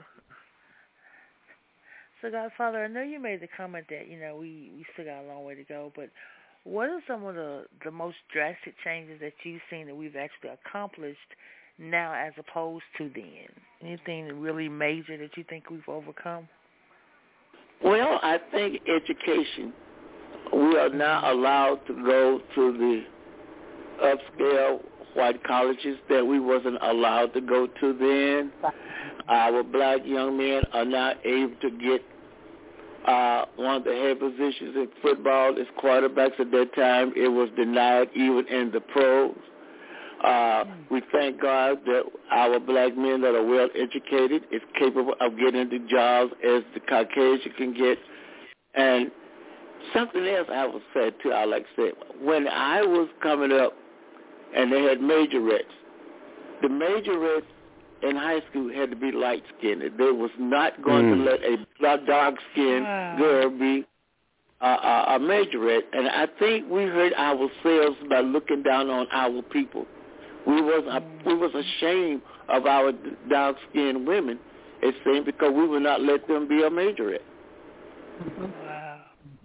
So, Godfather, I know you made the comment that, we still got a long way to go, but what are some of the most drastic changes that you've seen that we've actually accomplished now as opposed to then? Anything really major that you think we've overcome? Well, I think education. We are now allowed to go to the upscale white colleges that we wasn't allowed to go to then. Our black young men are now able to get one of the head positions in football as quarterbacks. At that time, it was denied even in the pros. We thank God that our black men that are well educated is capable of getting the jobs as the Caucasian can get. And something else I would say too, I like to say, when I was coming up and they had majorettes, the majorettes in high school had to be light-skinned. They was not going to let a dark-skinned girl be a majorette. And I think we hurt ourselves by looking down on our people. We was ashamed of our dark-skinned women, it seemed, because we would not let them be a majorette. Wow.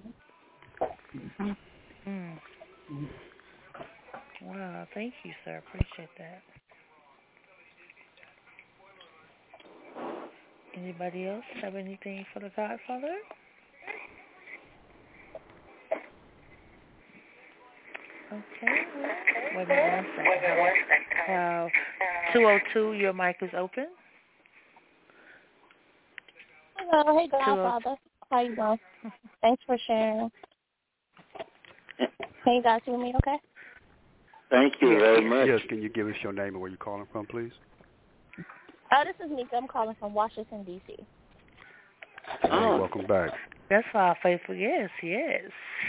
Wow, thank you, sir. Appreciate that. Anybody else have anything for the Godfather? Okay. Wait a second. 202, your mic is open. Hello, hey Godfather. How you doing? Thanks for sharing. Can you guys hear me okay? Thank you very much. Yes, can you give us your name and where you're calling from, please? This is Nika. I'm calling from Washington, D.C. Hey, welcome back. That's our faithful. Yes. Yes.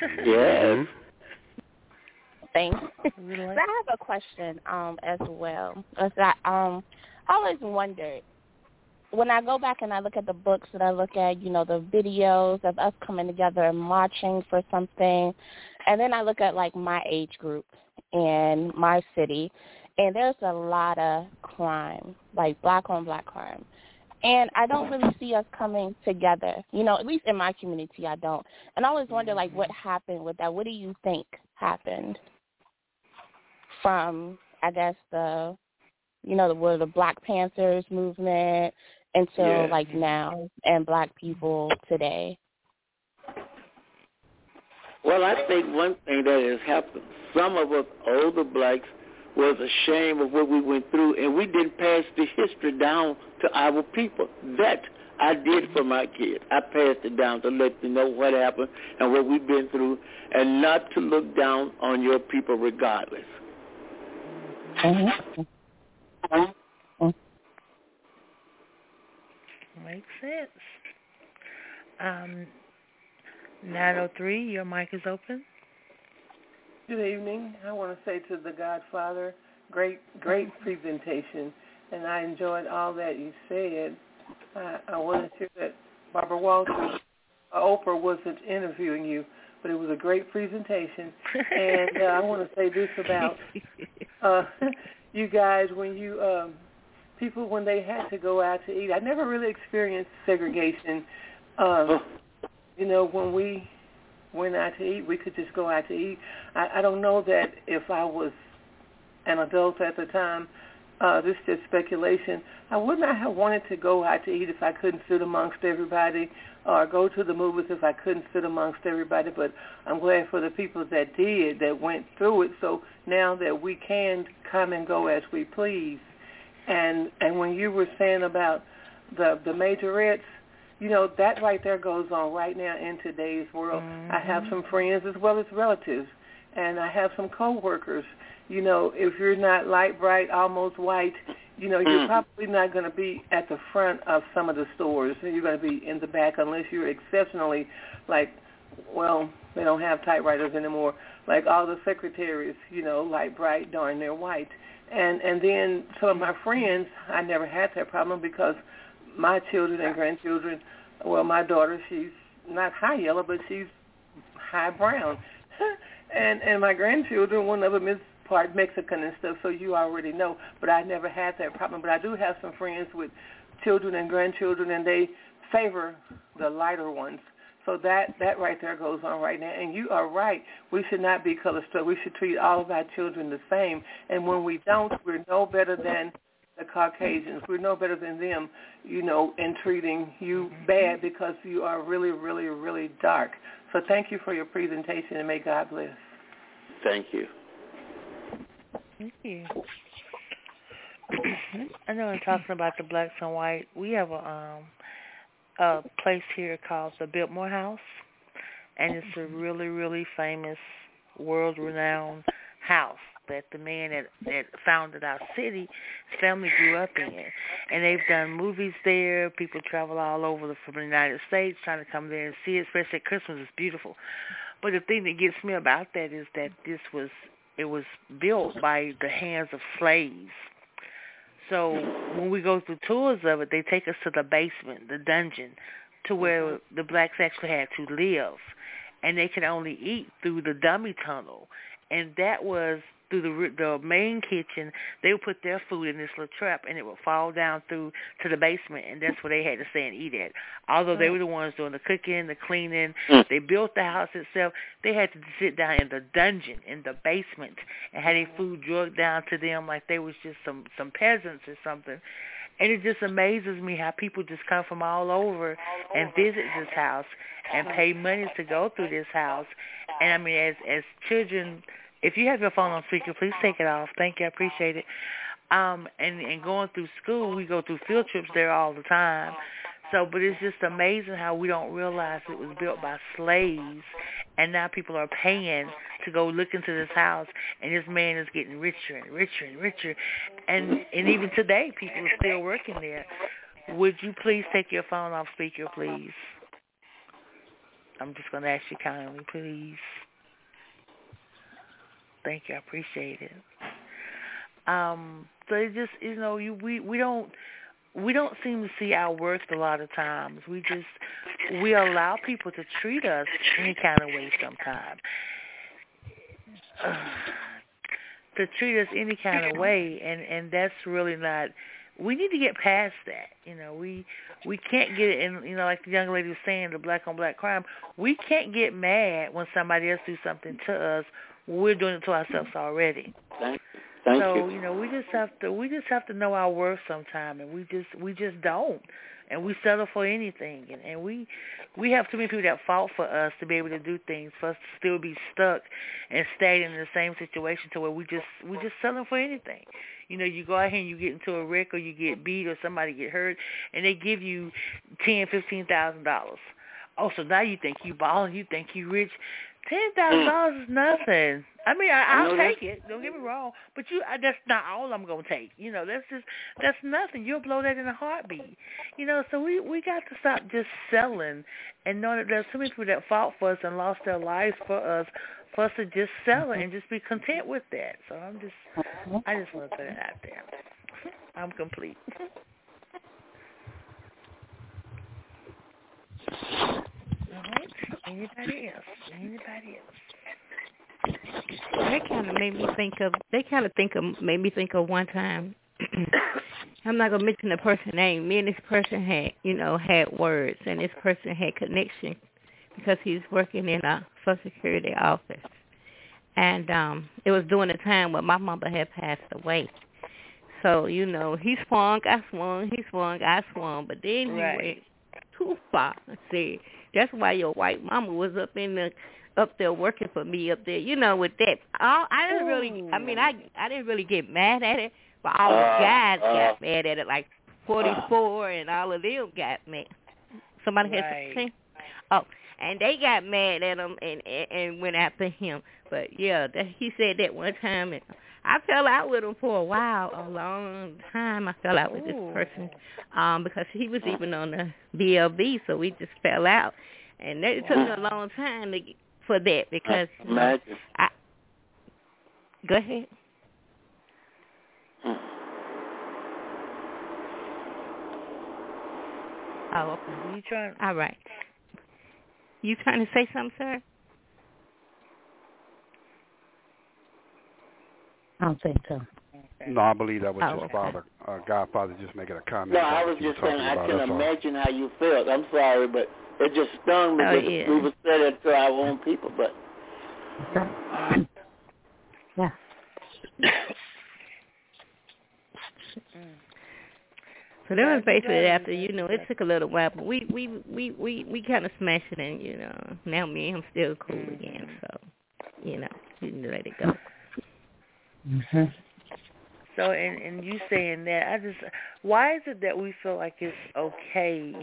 Thanks. So I have a question as well. I always wondered, when I go back and I look at the books and I look at, the videos of us coming together and marching for something, and then I look at, like, my age group in my city, and there's a lot of crime, like black-on-black crime. And I don't really see us coming together. At least in my community, I don't. And I always wonder, like, what happened with that? What do you think happened from, I guess, the Black Panthers movement until, like, now and black people today? Well, I think one thing that has happened, some of us older blacks was ashamed of what we went through, and we didn't pass the history down to our people. That I did for my kids. I passed it down to let them know what happened and what we've been through, and not to look down on your people regardless. Makes sense. 903, your mic is open. Good evening. I want to say to the Godfather, great presentation, and I enjoyed all that you said. I want to share that Barbara Walters, Oprah wasn't interviewing you, but it was a great presentation. And I want to say this about you guys, when you people when they had to go out to eat. I never really experienced segregation. When we went out to eat, we could just go out to eat. I don't know that if I was an adult at the time, this is just speculation, I would not have wanted to go out to eat if I couldn't sit amongst everybody, or go to the movies if I couldn't sit amongst everybody. But I'm glad for the people that did, that went through it, so now that we can come and go as we please. And when you were saying about the majorettes, that right there goes on right now in today's world. I have some friends as well as relatives, and I have some coworkers. If you're not light bright, almost white, you're probably not going to be at the front of some of the stores. You're going to be in the back unless you're exceptionally, they don't have typewriters anymore. Like all the secretaries, light bright, darn near white. And then some of my friends, I never had that problem because my children and grandchildren, my daughter, she's not high yellow, but she's high brown. and my grandchildren, one of them is part Mexican and stuff, so you already know. But I never had that problem. But I do have some friends with children and grandchildren, and they favor the lighter ones. So that right there goes on right now. And you are right. We should not be color struck. We should treat all of our children the same. And when we don't, we're no better than the Caucasians. We're no better than them, in treating you bad because you are really, really, really dark. So thank you for your presentation, and may God bless. Thank you. Thank you. I know I'm talking about the blacks and white. We have a place here called the Biltmore House, and it's a really, really famous, world-renowned house that the man that founded our city, his family grew up in. And they've done movies there. People travel all over from the United States trying to come there and see it, especially at Christmas. It's beautiful. But the thing that gets me about that is that it was built by the hands of slaves. So when we go through tours of it, they take us to the basement, the dungeon, to where the blacks actually had to live. And they could only eat through the dummy tunnel. And that was through the main kitchen. They would put their food in this little trap, and it would fall down through to the basement, and that's where they had to stay and eat at. Although they were the ones doing the cooking, the cleaning, they built the house itself, they had to sit down in the dungeon, in the basement, and had their food drugged down to them like they was just some peasants or something. And it just amazes me how people just come from all over and visit this house and pay money to go through this house. And I mean, as children, if you have your phone on speaker, please take it off. Thank you. I appreciate it. And going through school, we go through field trips there all the time. So, but it's just amazing how we don't realize it was built by slaves, and now people are paying to go look into this house, and this man is getting richer and richer and richer. And even today, people are still working there. Would you please take your phone off speaker, please? I'm just going to ask you kindly, please. Thank you. I appreciate it. So it just, we don't seem to see our worth a lot of times. We allow people to treat us any kind of way sometimes. To treat us any kind of way, and that's really not. We need to get past that. We can't get it. And like the young lady was saying, the black on black crime. We can't get mad when somebody else do something to us. We're doing it to ourselves already. Thank you. We just have to know our worth sometime, and we just don't. and we settle for anything, and we have too many people that fought for us to be able to do things, for us to still be stuck and stay in the same situation to where we just settling for anything. You know, you go out here and you get into a wreck or you get beat or somebody get hurt, and they give you $10,000-$15,000. Oh, so now you think you balling, you think you rich. $10,000 is nothing. I mean, I'll take it. Don't get me wrong, but that's not all I'm gonna take. You know, that's nothing. You'll blow that in a heartbeat. You know, so we got to stop just selling and know that there's so many people that fought for us and lost their lives for us to just sell it and just be content with that. So I just want to put it out there. I'm complete. All right. Anybody else? They kind of made me think of one time. I'm not gonna mention the person's name. Me and this person had words, and this person had connection because he's working in a Social Security office, and it was during the time when my mother had passed away. So he swung, I swung, he swung, I swung, but then he went too far. See, that's why your white mama was up there working for me up there, with that. I didn't really get mad at it, but all the guys got mad at it, like 44 and all of them got mad. Somebody had to say, and they got mad at him and went after him. But yeah, he said that one time, and I fell out with him for a while, a long time. I fell out with this person because he was even on the BLB, so we just fell out. And it took me a long time for that because go ahead. Oh, okay. All right. You trying to say something, sir? I don't think so. No, I believe that was just father, Godfather, just making a comment. No, I was just saying I can imagine how you felt. I'm sorry, but it just stung me that we would say that to our own people. But yeah. So that was basically after, it took a little while, but we kind of smashed it, and now me and him still cool again. So you let it go. Mm-hmm. So, and you saying that, why is it that we feel like it's okay?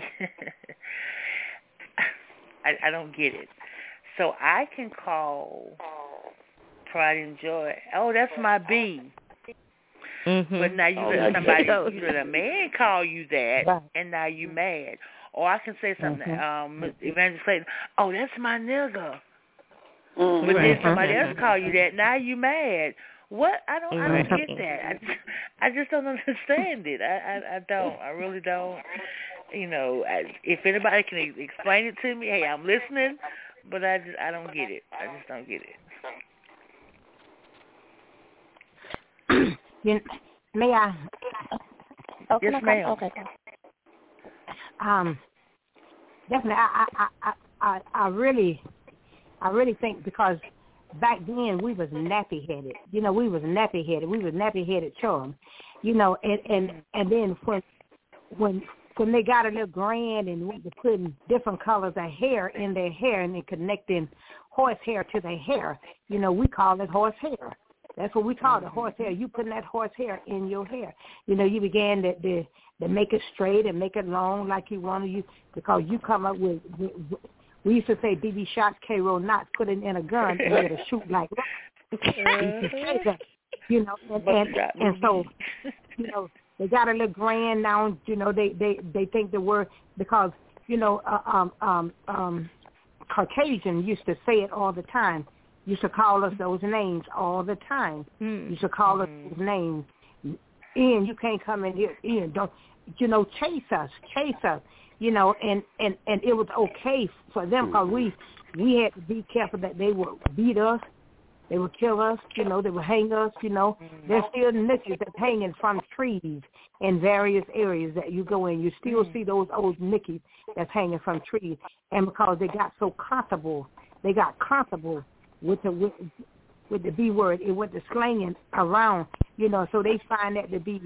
I don't get it. So I can call Pride and Joy, oh, that's my B. Mm-hmm. But now you let somebody, you let a man call you that, and now you mad. Or I can say something, Evangelist Clayton, oh, that's my nigga. Mm-hmm. But then somebody else call you that, now you mad. What? I don't get that. I just don't understand it. I don't. I really don't. If anybody can explain it to me, hey, I'm listening. But I don't get it. I just don't get it. May I? Yes, ma'am. Okay. Definitely. I really think because back then we was nappy-headed. We was nappy-headed. We was nappy-headed chum. And then when they got a little grand and we were putting different colors of hair in their hair and then connecting horse hair to their hair, we call it horse hair. That's what we call it, horse hair. You putting that horse hair in your hair. You began to make it straight and make it long like you wanted you, because you come up with we used to say BB shots, K-Roll knots, put it in a gun and let it shoot like that. And so, they got a little grand now, they think the word, because, Caucasian used to say it all the time. Used to call us those names all the time. Used to call us those names. Ian, you can't come in here. Ian, don't, chase us. And it was okay for them because we had to be careful that they would beat us. They would kill us, they would hang us, There's still niches that's hanging from trees in various areas that you go in. You still see those old Nickies that's hanging from trees. And because they got so comfortable with the B word, it went to slanging around, so they find that to be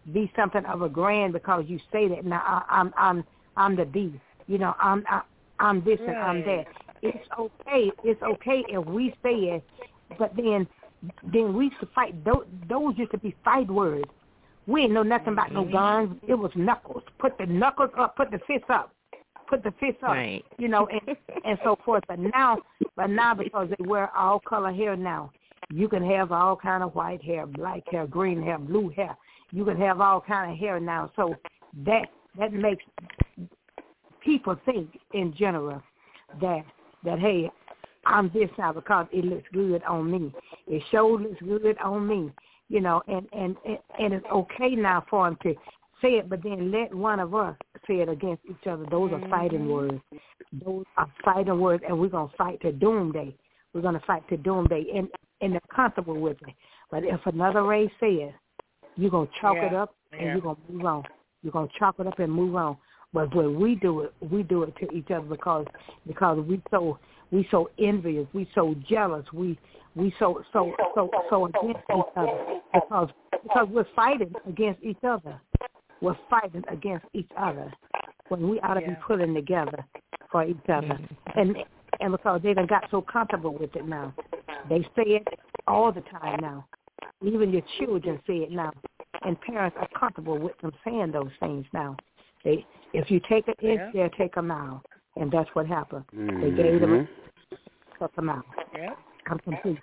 be something of a grand because you say that. Now I'm the B. You know, I'm this and I'm that. It's okay. It's okay if we say it, but then we used to fight. Those used to be fight words. We ain't know nothing about no guns. It was knuckles. Put the knuckles up. Put the fists up. Put the fists up. Right. You know, and so forth. But now because they wear all color hair now, you can have all kind of white hair, black hair, green hair, blue hair. You can have all kind of hair now. So that makes people think in general that hey, I'm this now because it looks good on me. It sure looks good on me. You know, and it's okay now for them to say it, but then let one of us say it against each other. Those are fighting words. Those are fighting words, and we're going to fight to doomsday. We're going to fight to doomsday, and they're comfortable with it. But if another race says, you're going to chalk it up, and you're going to move on. You're going to chalk it up and move on. But when we do it to each other because we so envious, we so jealous, we so against each other because we're fighting against each other. We're fighting against each other when we ought to be pulling together for each other. And because they done got so comfortable with it now. They say it all the time now. Even your children say it now. And parents are comfortable with them saying those things now. If you take an inch, they'll take a mile. And that's what happened. They gave them a mile. Yeah. I'm complete.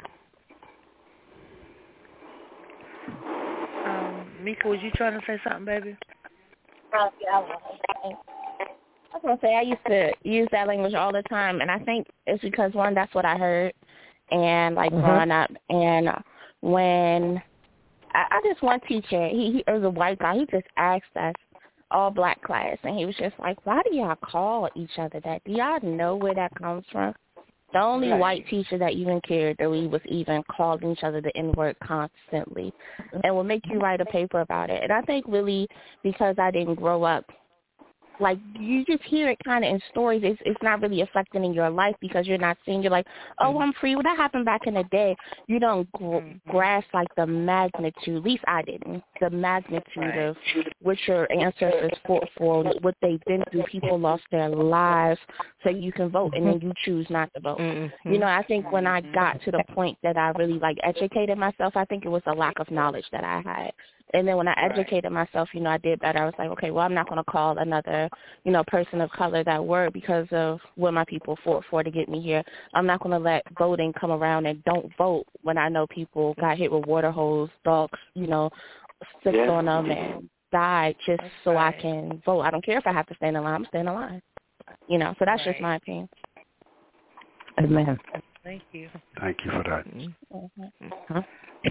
Mika, was you trying to say something, baby? Yeah, I was going to say I used to use that language all the time, and I think it's because, one, that's what I heard, and, like, growing up. And when I just one teacher, he was a white guy, he just asked us, all black class, and he was just like, why do y'all call each other that? Do y'all know where that comes from? The only white teacher that even cared that we was even calling each other the N-word constantly and will make you write a paper about it. And I think really because I didn't grow up, like you just hear it kind of in stories. It's not really affecting in your life because you're not seeing. You're like, oh, I'm free. Well, that happened back in the day. You don't grasp like the magnitude. At least I didn't. The magnitude of what your ancestors fought for, what they've been through. People lost their lives so you can vote, and then you choose not to vote. You know, I think when I got to the point that I really like educated myself, I think it was a lack of knowledge that I had. And then when I educated myself, you know, I did better. I was like, okay, well, I'm not going to call another, you know, person of color that word because of what my people fought for to get me here. I'm not going to let voting come around and don't vote when I know people got hit with water hose, dogs, you know, sticks on them and died just so I can vote. I don't care if I have to stand in line. I'm staying in line. You know, so that's just my opinion. Amen. Thank you. Thank you for that.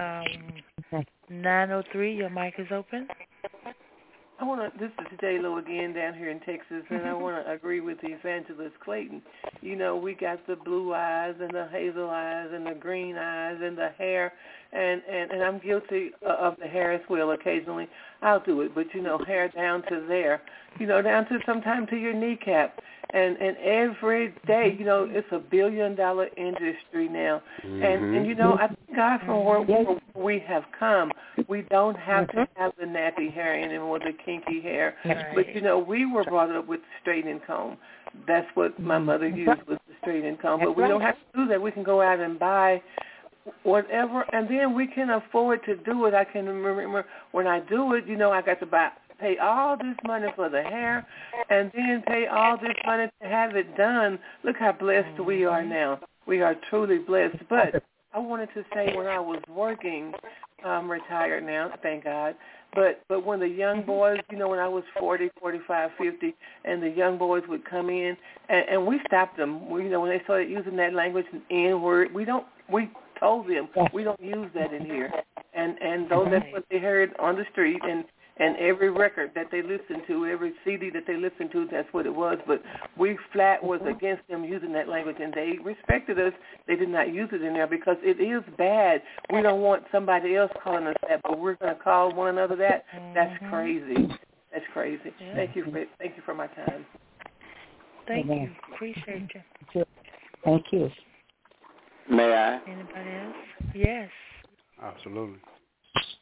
903, your mic is open. This is J-Lo again down here in Texas, and I want to agree with Evangelist Clayton. You know, we got the blue eyes and the hazel eyes and the green eyes and the hair, and I'm guilty of the hair as well occasionally. I'll do it, but, you know, hair down to there, you know, down to sometime to your kneecap. And every day, you know, it's $1 billion industry now. And you know, I thank God for where we have come. We don't have to have the nappy hair anymore, the kinky hair. But, you know, we were brought up with the straight and comb. That's what my mother used, was the straight and comb. But we don't have to do that. We can go out and buy whatever, and then we can afford to do it. I can remember when I do it, you know, I got to pay all this money for the hair and then pay all this money to have it done. Look how blessed we are now. We are truly blessed. But I wanted to say when I was working, I'm retired now, thank God, but when the young boys, you know, when I was 40, 45, 50, and the young boys would come in, and we stopped them, you know, when they started using that language, N-word, we told them we don't use that in here. And that's what they heard on the street, and every record that they listened to, every CD that they listened to, that's what it was. But we flat was against them using that language, and they respected us. They did not use it in there because it is bad. We don't want somebody else calling us that, but we're going to call one another that. That's crazy. That's crazy. Yeah. Thank you for my time. Thank you. Appreciate you. Thank you. May I? Anybody else? Yes. Absolutely.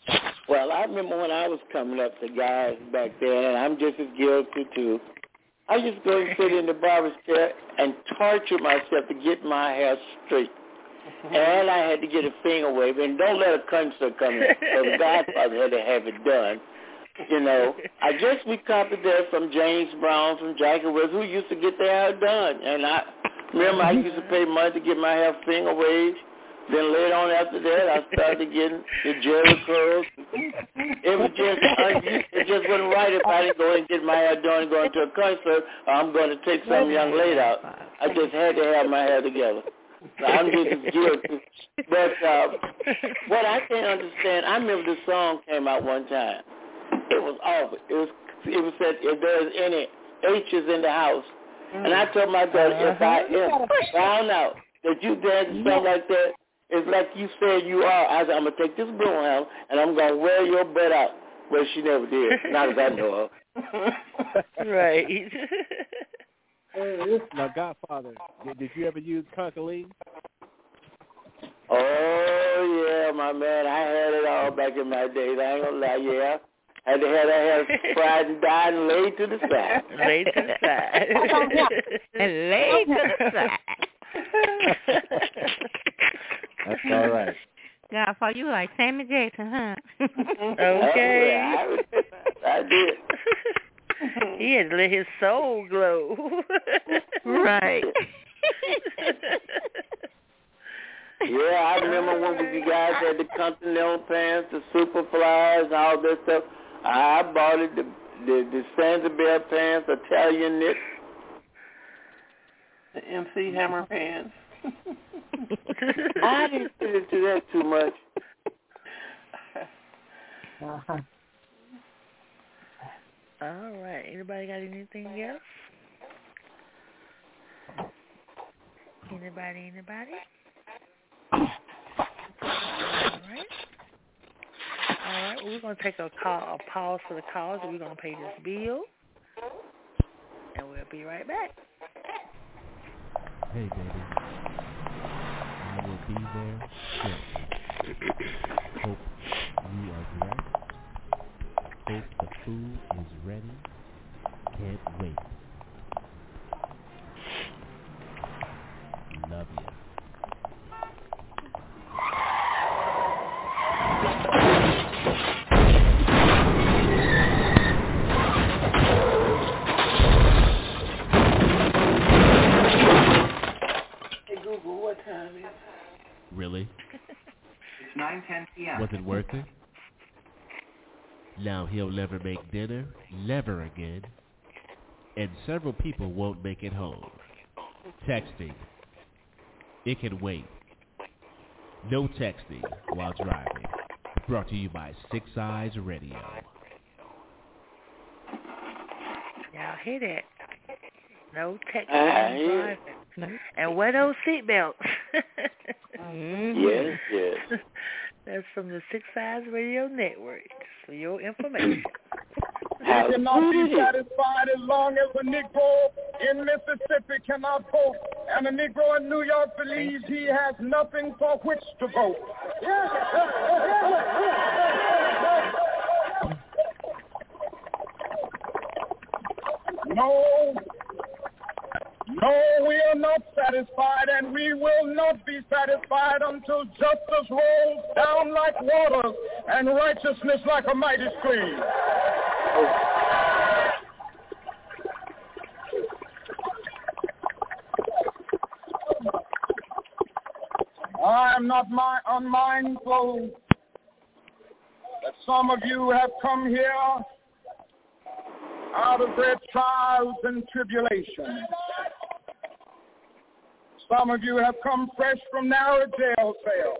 Well, I remember when I was coming up to guys back then, and I'm just as guilty too. I used to go and sit in the barber's chair and torture myself to get my hair straight. And I had to get a finger wave, and don't let a concert come in. So the Godfather had to have it done. You know, I guess we copied that from James Brown, from Jackie Wilson, who used to get their hair done. And I remember I used to pay money to get my hair finger waved. Then later on after that, I started getting the Jerry curls. It was it just wasn't right if I didn't go and get my hair done and go into a concert, or I'm going to take some young lady out. I just had to have my hair together. So I'm just as guilty. But what I can't understand, I remember the song came out one time. It was awful. It was said if there's any H's in the house, and I told my daughter if I found out that you did something like that, it's like you said you are. I said, I'm going to take this broom out, and I'm going to wear your butt out. Well, she never did. Not as I know of. Right. Now, Godfather, did you ever use Concoline? Oh, yeah, my man. I had it all back in my days. I ain't going to lie, yeah. Had to have that hair fried and dyed and laid to the side. Laid to the side. And laid to the side. That's all right. Godfather, you like Sammy Jackson, huh? Okay. I did. He had to let his soul glow. Right. Yeah, I remember when you guys had the Continental pants, the Superflies, and all that stuff. I bought it, the Sanzabelle pants, Italian knit. The MC Hammer pants. I didn't fit into that too much. Uh-huh. All right. Anybody got anything else? Anybody? All right. All right. We're going to take a pause for the calls, and we're going to pay this bill. And we'll be right back. Hey, baby. I will be there soon. Hope you are dressed. Hope the food is ready. Can't wait. Love you. Google, what time is it? Really? It's 9:10 p.m. Was it worth it? Now he'll never make dinner, never again. And several people won't make it home. Texting. It can wait. No texting while driving. Brought to you by Six Eyes Radio. Y'all hear that? No texting while driving. No. And wear those seatbelts. Yes, yes. That's from the Six Eyes Radio Network. For your information. You cannot be satisfied as long as a Negro in Mississippi cannot vote, and a Negro in New York believes he has nothing for which to vote. No, we are not satisfied, and we will not be satisfied until justice rolls down like water and righteousness like a mighty stream. I am not unmindful that some of you have come here out of great trials and tribulations. Some of you have come fresh from narrow jail cells.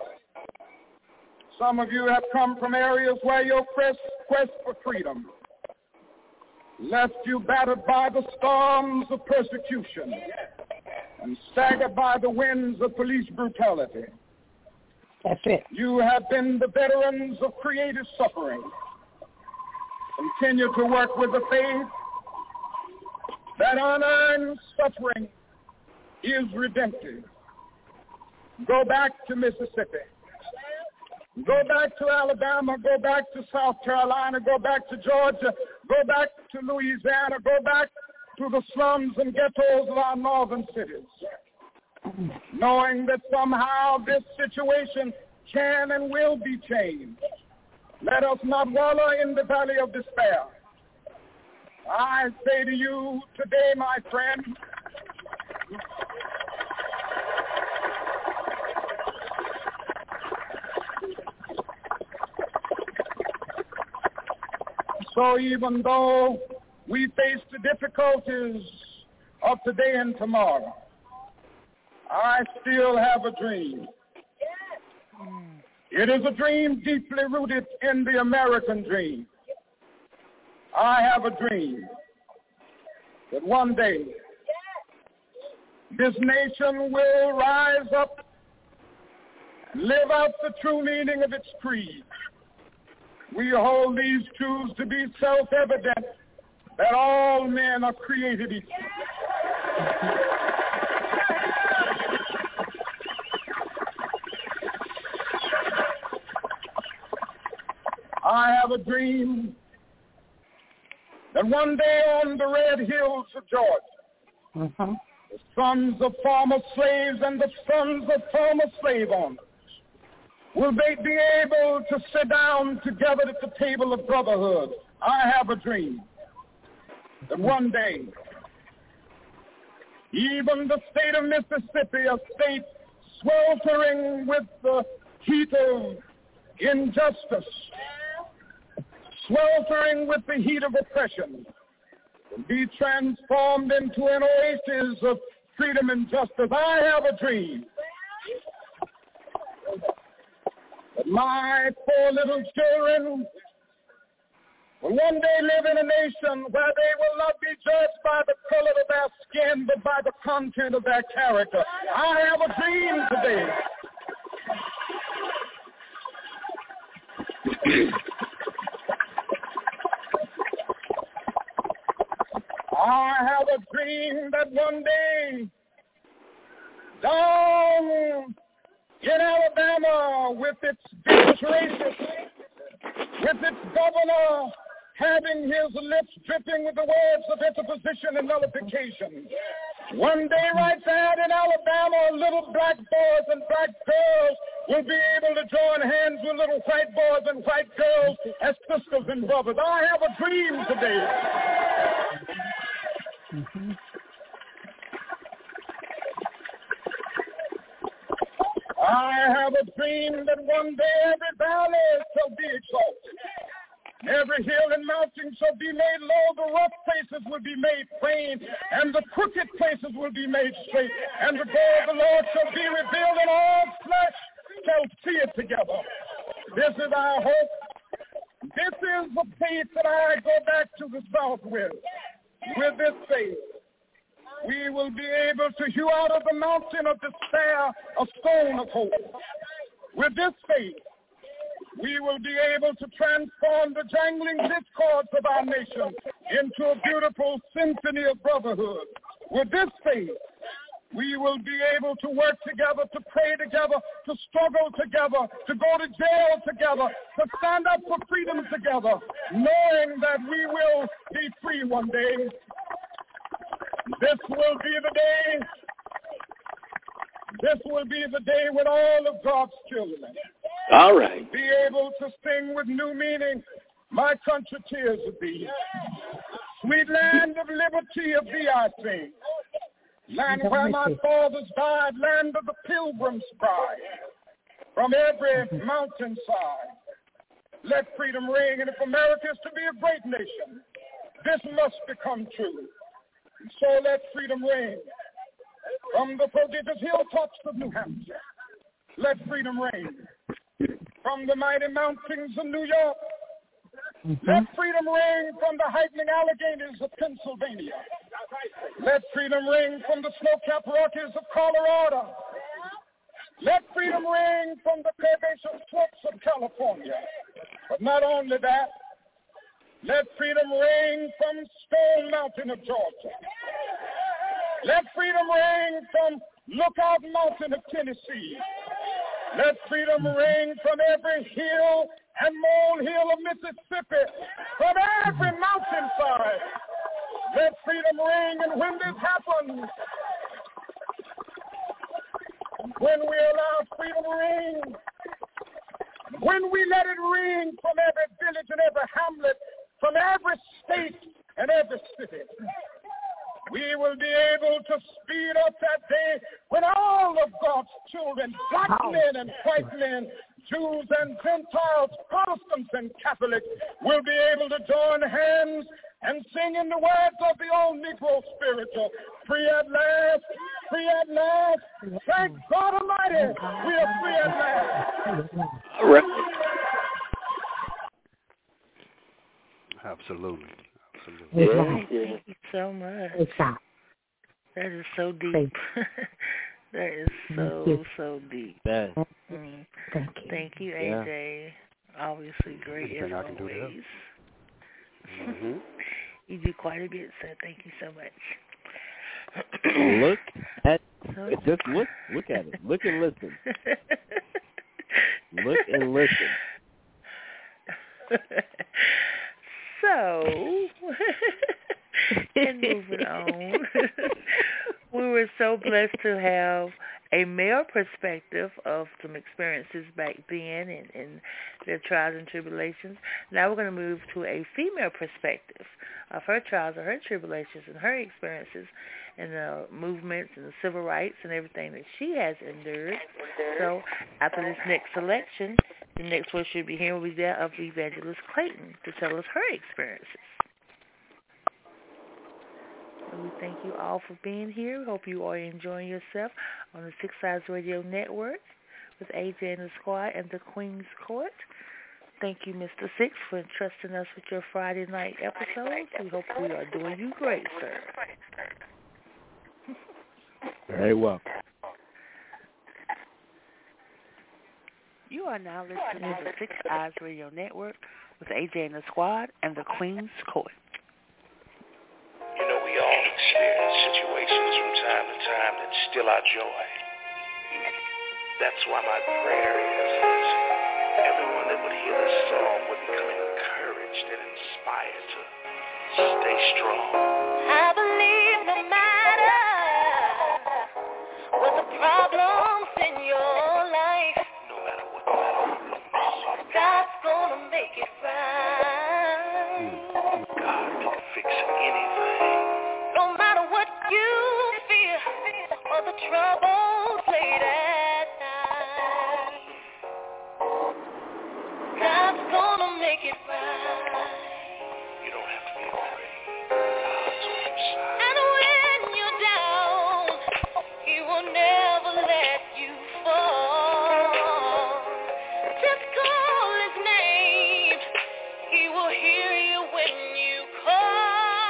Some of you have come from areas where your quest for freedom left you battered by the storms of persecution and staggered by the winds of police brutality. That's it. You have been the veterans of creative suffering. Continue to work with the faith that unearned suffering is redemptive. Go back to Mississippi. Go back to Alabama, go back to South Carolina, go back to Georgia, go back to Louisiana, go back to the slums and ghettos of our northern cities, knowing that somehow this situation can and will be changed. Let us not wallow in the valley of despair. I say to you today, my friend, so even though we face the difficulties of today and tomorrow, I still have a dream. It is a dream deeply rooted in the American dream. I have a dream that one day this nation will rise up and live out the true meaning of its creed. We hold these truths to be self-evident, that all men are created equal. I have a dream that one day on the red hills of Georgia, the sons of former slaves and the sons of former slave owners will they be able to sit down together at the table of brotherhood. I have a dream that one day, even the state of Mississippi, a state sweltering with the heat of injustice, sweltering with the heat of oppression, will be transformed into an oasis of freedom and justice. I have a dream that my poor little children will one day live in a nation where they will not be judged by the color of their skin, but by the content of their character. I have a dream today. I have a dream that one day down in Alabama, with its vicious racists, with its governor having his lips dripping with the words of interposition and nullification, one day right there in Alabama, little black boys and black girls will be able to join hands with little white boys and white girls as sisters and brothers. I have a dream today. I have a dream that one day every valley shall be exalted. Every hill and mountain shall be made low. The rough places will be made plain, and the crooked places will be made straight. And the glory of the Lord shall be revealed, and all flesh shall see it together. This is our hope. This is the faith that I go back to the South with. With this faith, we will be able to hew out of the mountain of despair a stone of hope. With this faith, we will be able to transform the jangling discords of our nation into a beautiful symphony of brotherhood. With this faith, we will be able to work together, to pray together, to struggle together, to go to jail together, to stand up for freedom together, knowing that we will be free one day. This will be the day. This will be the day when all of God's children all right. be able to sing with new meaning, my country tears of thee. Sweet land of liberty of thee I sing. Land where my fathers died, land of the pilgrim's pride. From every mountainside, let freedom ring. And if America is to be a great nation, this must become true. So let freedom ring. From the prodigious hilltops of New Hampshire, let freedom ring. From the mighty mountains of New York, let freedom ring. From the heightening Alleghenies of Pennsylvania, let freedom ring. From the snow-capped Rockies of Colorado, let freedom ring. From the curvaceous slopes of California. But not only that, let freedom ring from Stone Mountain of Georgia. Let freedom ring from Lookout Mountain of Tennessee. Let freedom ring from every hill and molehill of Mississippi, from every mountainside. Let freedom ring, and when this happens, when we allow freedom to ring, when we let it ring from every village and every hamlet, from every state and every city, we will be able to speed up that day when all of God's children, black men and white men, Jews and Gentiles, Protestants and Catholics, will be able to join hands and sing in the words of the old Negro spiritual, free at last, free at last. Thank God Almighty, we are free at last. All right. Absolutely. Yeah. Thank you so much. That is so deep. That is so deep. Thank you, AJ. Yeah. Obviously great as always. Mm-hmm. You do quite a bit, so thank you so much. Look at it. Look and listen. Look and listen. So, and moving on, we were so blessed to have a male perspective of some experiences back then and their trials and tribulations. Now we're going to move to a female perspective of her trials and her tribulations and her experiences and the movements and the civil rights and everything that she has endured. So after this next selection, the next one should be here will be that of Evangelist Clayton to tell us her experiences. So we thank you all for being here. We hope you are enjoying yourself on the Six Sides Radio Network with AJ and the Squad and the Queen's Court. Thank you, Mr. Six, for entrusting us with your Friday night episodes. We hope we are doing you great, sir. Very well. You are now listening to the Six Eyes Radio Network with AJ and the Squad and the Queen's Court. You know, we all experience situations from time to time that steal our joy. That's why my prayer is that everyone that would hear this song would become encouraged and inspired to stay strong. I believe no matter what the problems in your life, no matter what the problems, God's gonna make it right. God can fix anything. No matter what you fear or the troubles late at night, God's gonna make it right. You don't have to be afraid. God's on your side. And when you're down, He will never let you fall. Just call His name. He will hear you when you call.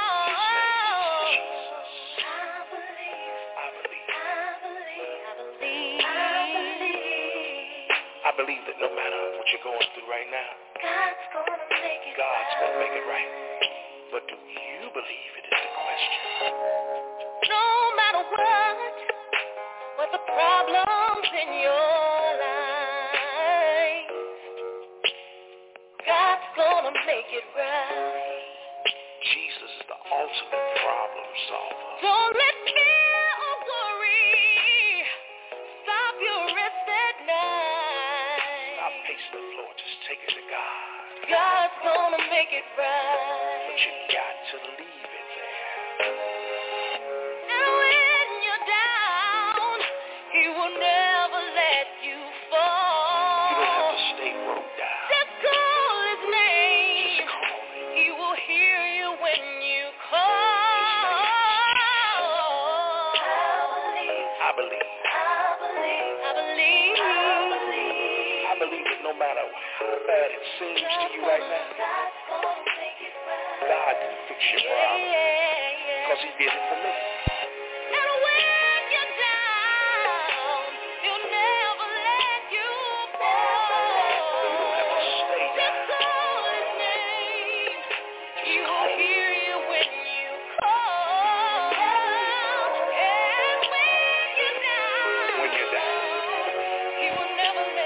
I believe that no matter what you're going through right now, God's gonna make it right. But do you believe it is the question? No matter what the problems in your life, God's gonna make it right. Jesus is the ultimate problem solver. Don't let fear or worry stop your rest at night. Stop pacing the floor, just take it to God. God's gonna make it right. But you got to leave it there. And when you're down, He will never let you fall. You don't have to stay broke down. Just call His name. Just call Him. He will hear you when you call. I believe that no matter how bad it seems to you right now, God can fix your problem. Because He did it for me. And when you're down, He'll never let you fall. Stay down. Just call His name. He will hear you when you call. And when you're down, He will never let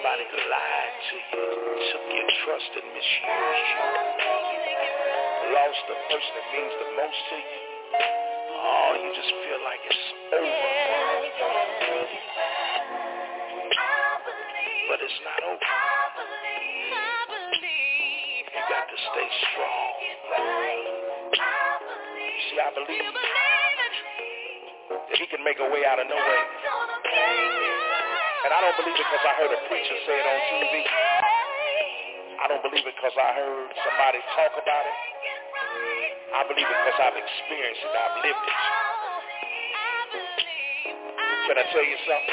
somebody who lied to you, took your trust and misused you, lost the person that means the most to you. Oh, you just feel like it's over. But it's not over. You got to stay strong. See, I believe that he can make a way out of no way. And I don't believe it because I heard a preacher say it on TV. I don't believe it because I heard somebody talk about it. I believe it because I've experienced it. I've lived it. Can I tell you something?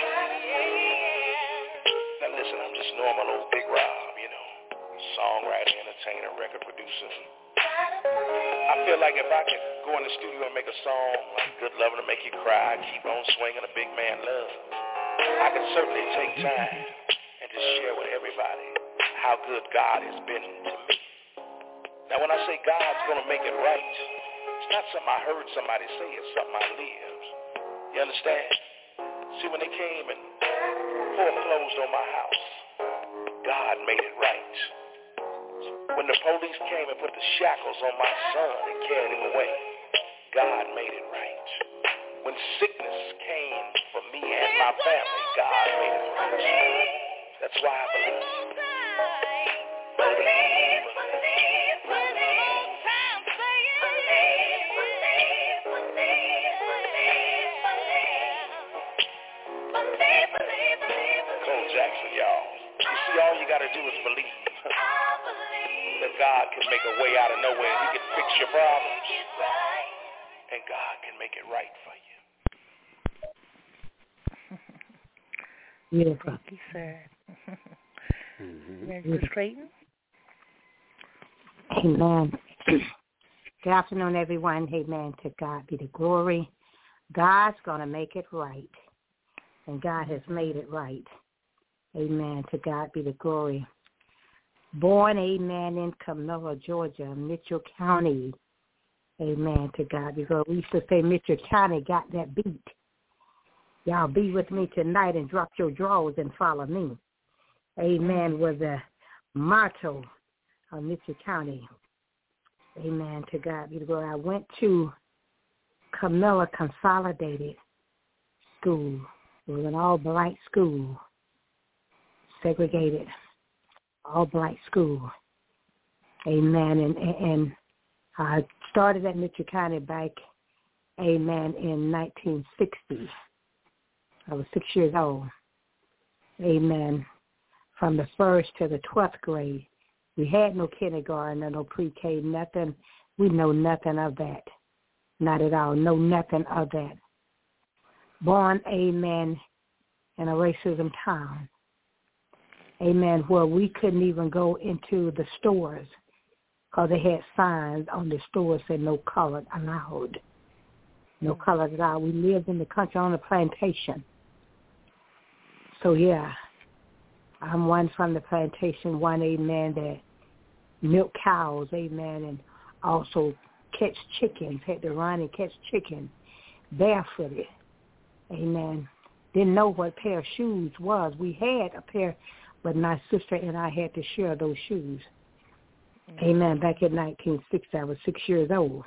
Now listen, I'm just normal old Big Rob, you know, songwriter, entertainer, record producer. I feel like if I could go in the studio and make a song like Good Lovin' to Make You Cry, Keep On Swinging, A Big Man Love, I could certainly take time and just share with everybody how good God has been to me. Now when I say God's going to make it right, it's not something I heard somebody say, it's something I lived. You understand? See, when they came and foreclosed on my house, God made it right. When the police came and put the shackles on my son and carried him away, God made it right. When sickness came for me and my family, God made it right. That's why I believe. Cole Jackson, y'all. You see, all you got to do is believe that God can make a way out of nowhere. He can fix your problems. And God can make it right for you. Beautiful. Thank you, sir. Mr. Creighton? Amen. Good afternoon, everyone. Amen. To God be the glory. God's going to make it right. And God has made it right. Amen. To God be the glory. Born, amen, in Camilla, Georgia, Mitchell County. Amen. To God be the glory. We used to say Mitchell County got that beat. Y'all be with me tonight and drop your drawers and follow me. Amen. Was the motto of Mitchell County. Amen. To God be the glory. I went to Camilla Consolidated School. It was an all-black school, segregated, all-black school. Amen. And I started at Mitchell County back, amen, in 1960. I was 6 years old. Amen. From the 1st to the 12th grade. We had no kindergarten or no pre-K, nothing. We know nothing of that. Not at all. Know nothing of that. Born, amen, in a racism town. Amen, where we couldn't even go into the stores because they had signs on the stores saying no colored allowed. No colored allowed. We lived in the country on a plantation. So, yeah, I'm one from the plantation, one, amen, that milk cows, amen, and also catch chickens, had to run and catch chickens barefooted. Amen. Didn't know what a pair of shoes was. We had a pair, but my sister and I had to share those shoes. Amen. Back in 1960, I was 6 years old.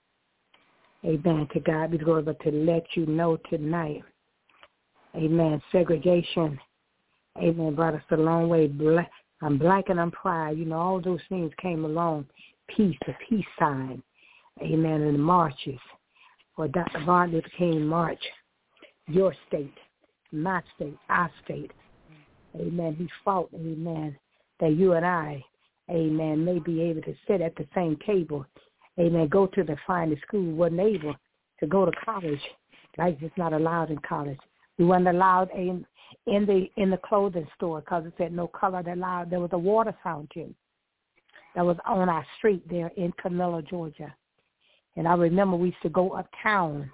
Amen. To God be the glory. But to let you know tonight, amen, segregation, amen, brought us a long way. I'm black and I'm proud. You know, all those things came along. Peace, the peace sign. Amen. And the marches. Or Dr. Martin Luther King march. Your state, my state, our state. Amen. He fought, amen, that you and I, amen, may be able to sit at the same table. Amen. Go to the finest school. Wasn't able to go to college. Like it's not allowed in college. We weren't allowed in the clothing store because it said no color allowed. There was a water fountain that was on our street there in Camilla, Georgia. And I remember we used to go uptown,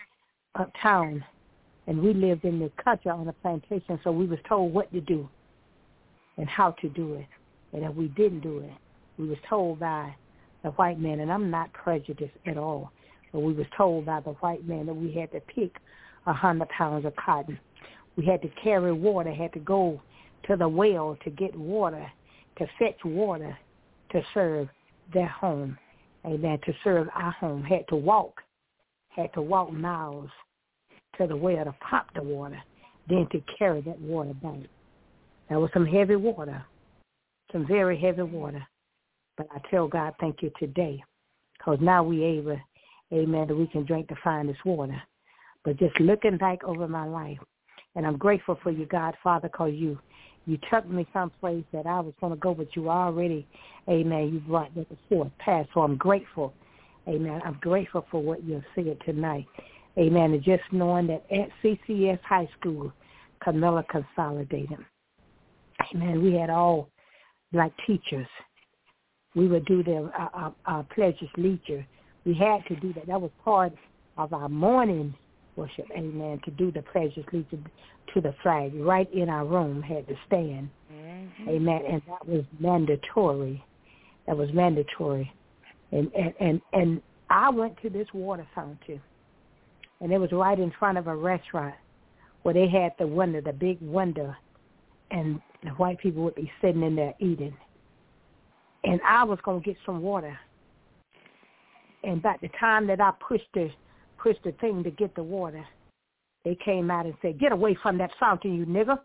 and we lived in the country on a plantation, so we was told what to do and how to do it. And if we didn't do it, we was told by the white man, and I'm not prejudiced at all, but we was told by the white man that we had to pick 100 pounds of cotton. We had to carry water, had to go to the well to get water, to fetch water, to serve their home. Amen. To serve our home. Had to walk miles to the well to pump the water, then to carry that water back. That was some heavy water, some very heavy water. But I tell God thank you today, because now we able, amen, that we can drink the finest water. But just looking back over my life, and I'm grateful for you, God, Father, because you took me someplace that I was going to go, but you already, amen, you brought that forth past. So I'm grateful, amen. I'm grateful for what you said tonight, amen. And just knowing that at CCS High School, Camilla Consolidated, amen, we had all black teachers. We would do our pledges leisure. We had to do that. That was part of our morning worship, amen, to do the pledges leisure to the flag right in our room, had to stand, amen, and that was mandatory. That was mandatory. And I went to this water fountain, and it was right in front of a restaurant where they had the window, the big window, and the white people would be sitting in there eating. And I was going to get some water. And by the time that I pushed the thing to get the water, they came out and said, "Get away from that fountain, you nigger.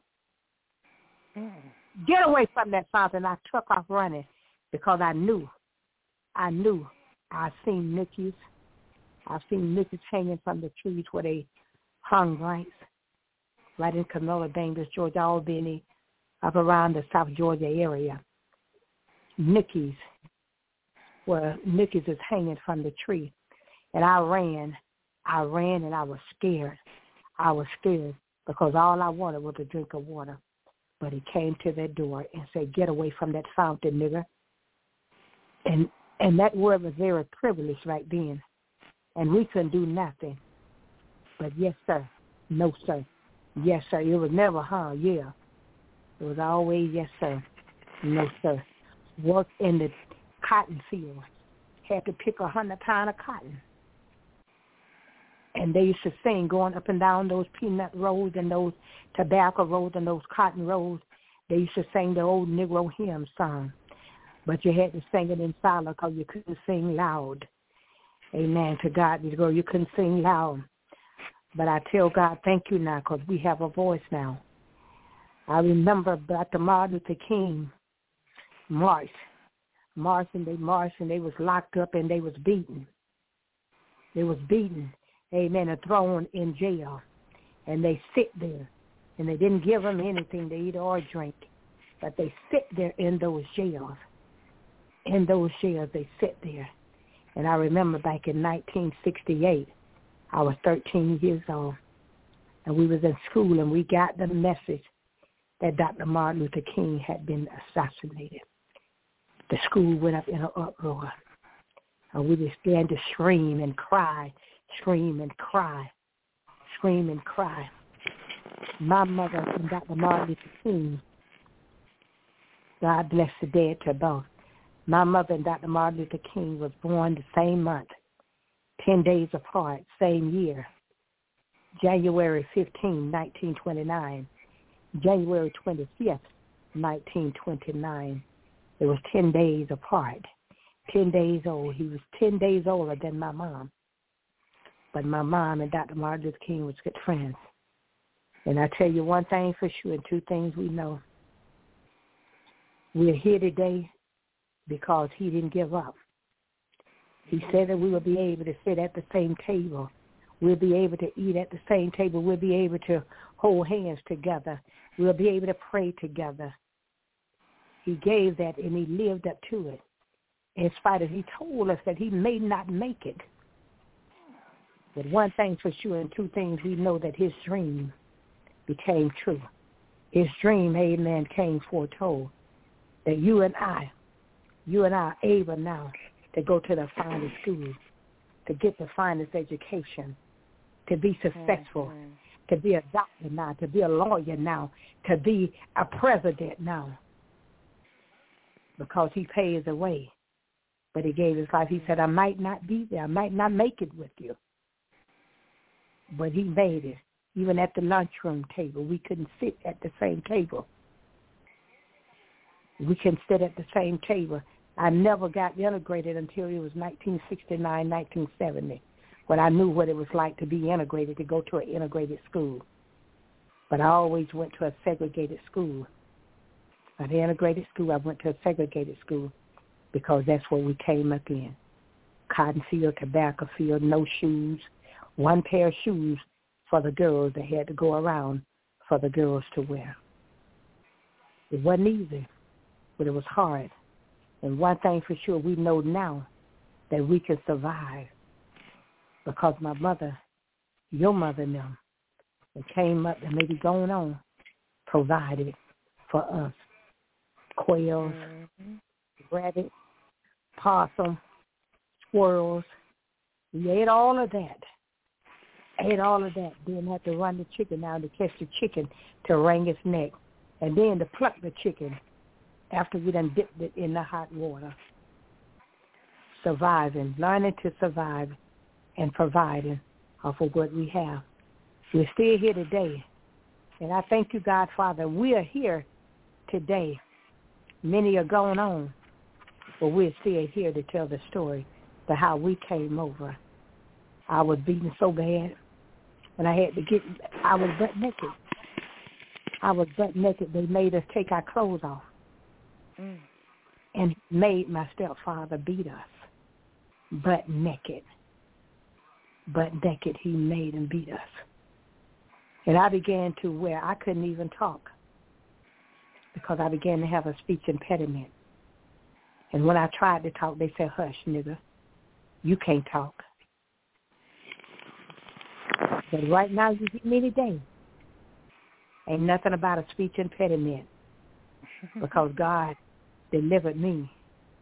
Get away from that fountain." I took off running because I knew. I've seen Nickies. I've seen Nickies hanging from the trees where they hung right in Camilla, Danvers, Georgia, Albany, up around the South Georgia area. Nickies is hanging from the tree. And I ran and I was scared. I was scared because all I wanted was a drink of water. But he came to that door and said, "Get away from that fountain, nigger." And that word was very privileged right then. And we couldn't do nothing. But yes, sir. No, sir. Yes, sir. It was never, yeah. It was always, yes, sir. No, sir. Worked in the cotton field. Had to pick 100 pounds of cotton. And they used to sing going up and down those peanut roads and those tobacco roads and those cotton roads. They used to sing the old Negro hymn song. But you had to sing it in silence because you couldn't sing loud. Amen. To God be the glory. You couldn't sing loud. But I tell God, thank you now, because we have a voice now. I remember Dr. Martin Luther King marched, and they was locked up and they was beaten. They was beaten, amen, and thrown in jail. And they sit there, and they didn't give them anything to eat or drink, but they sit there in those jails. In those jails, they sit there. And I remember back in 1968, I was 13 years old, and we was in school, and we got the message that Dr. Martin Luther King had been assassinated. The school went up in an uproar, and we just began to scream and cry, scream and cry, scream and cry. My mother and Dr. Martin Luther King, God bless the dead to both. My mother and Dr. Martin Luther King was born the same month, 10 days apart, same year, January 15, 1929, January 25th, 1929. It was 10 days apart, 10 days old. He was 10 days older than my mom. But my mom and Dr. Martin Luther King was good friends. And I tell you one thing for sure and two things we know. We're here today because he didn't give up. He said that we will be able to sit at the same table. We'll be able to eat at the same table. We'll be able to hold hands together. We'll be able to pray together. He gave that and he lived up to it. In spite of, he told us that he may not make it. But one thing for sure and two things we know, that his dream became true. His dream, amen, came foretold. That you and I are able now to go to the finest school, to get the finest education, to be successful, to be a doctor now, to be a lawyer now, to be a president now. Because he paid the way. But he gave his life. He said, I might not be there. I might not make it with you. But he made it. Even at the lunchroom table, we couldn't sit at the same table. We can sit at the same table. I never got integrated until it was 1969, 1970, when I knew what it was like to be integrated, to go to an integrated school. But I always went to a segregated school. At the integrated school, I went to a segregated school because that's where we came up in. Cotton field, tobacco field, no shoes, one pair of shoes for the girls that had to go around for the girls to wear. It wasn't easy, but it was hard. And one thing for sure, we know now that we can survive because my mother, your mother and them, that came up and maybe going on, provided for us. Quails, rabbit, possum, squirrels. We ate all of that. Then had to run the chicken down to catch the chicken to wring its neck. And then to pluck the chicken after we done dipped it in the hot water. Surviving, learning to survive and providing off of what we have. We're still here today. And I thank you, God, Father. We are here today. Many are going on, but we're still here to tell the story of how we came over. I was beaten so bad, and I was butt naked. They made us take our clothes off and made my stepfather beat us butt naked. He made and beat us. And I began to where I couldn't even talk because I began to have a speech impediment. And when I tried to talk, they said, hush, nigga, you can't talk. But right now, you hear me today. Ain't nothing about a speech impediment because God delivered me.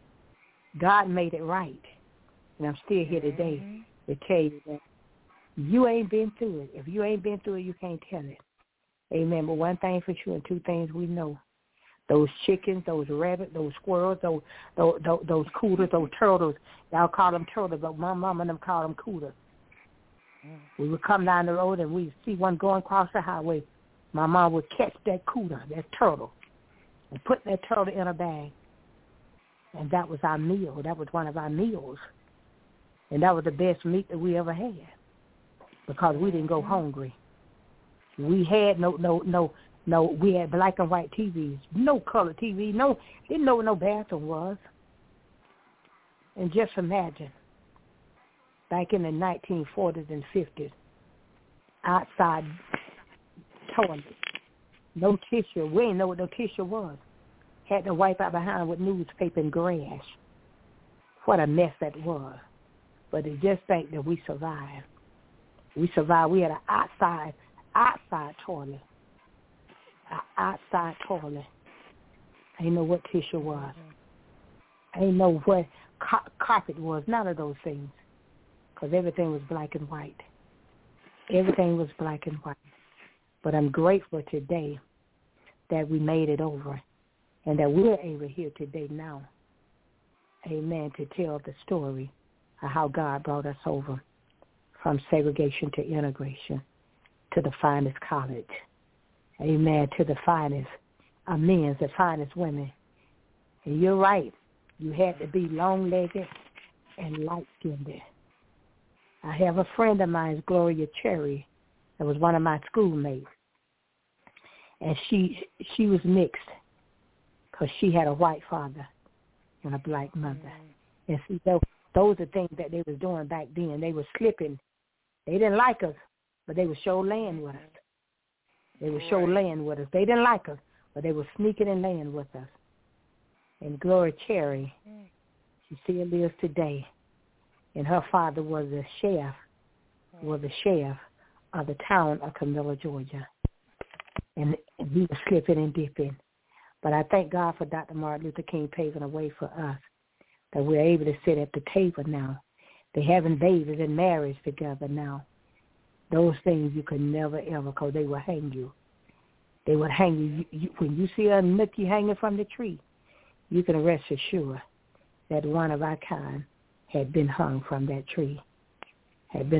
God made it right. And I'm still here today to tell you that you ain't been through it. If you ain't been through it, you can't tell it. Amen. But one thing for sure and two things we know. Those chickens, those rabbits, those squirrels, those cooters, those turtles. Y'all call them turtles, but my mama and them call them cooters. We would come down the road and we'd see one going across the highway. My mom would catch that cooter, that turtle, and put that turtle in a bag. And that was our meal. That was one of our meals. And that was the best meat that we ever had because we didn't go hungry. We had no, we had black and white TVs, no color TV, didn't know what no bathroom was. And just imagine, back in the 1940s and 50s, outside toilet, no tissue. We didn't know what no tissue was. Had to wipe out behind with newspaper and grass. What a mess that was. But to just think that we survived. We survived. We had an outside toilet. An outside toilet. I didn't know what tissue was. I didn't know what carpet was. None of those things. Because everything was black and white. Everything was black and white. But I'm grateful today that we made it over and that we're able here today now, amen, to tell the story of how God brought us over from segregation to integration to the finest college, amen, to the finest men, the finest women. And you're right. You had to be long-legged and light-skinned. I have a friend of mine, Gloria Cherry, that was one of my schoolmates. And she was mixed because she had a white father and a black mother. And see, those are things that they was doing back then. They were slipping. They didn't like us, but they would show laying with us. They would show laying with us. They didn't like us, but they were sneaking and laying with us. And Gloria Cherry, she still lives today. And her father was the sheriff of the town of Camilla, Georgia. And we were slipping and dipping. But I thank God for Dr. Martin Luther King paving a way for us, that we're able to sit at the table now. They're having babies and marriage together now. Those things you could never, ever, because they will hang you. They would hang you. When you see a nookie hanging from the tree, you can rest assured that one of our kind had been hung from that tree, And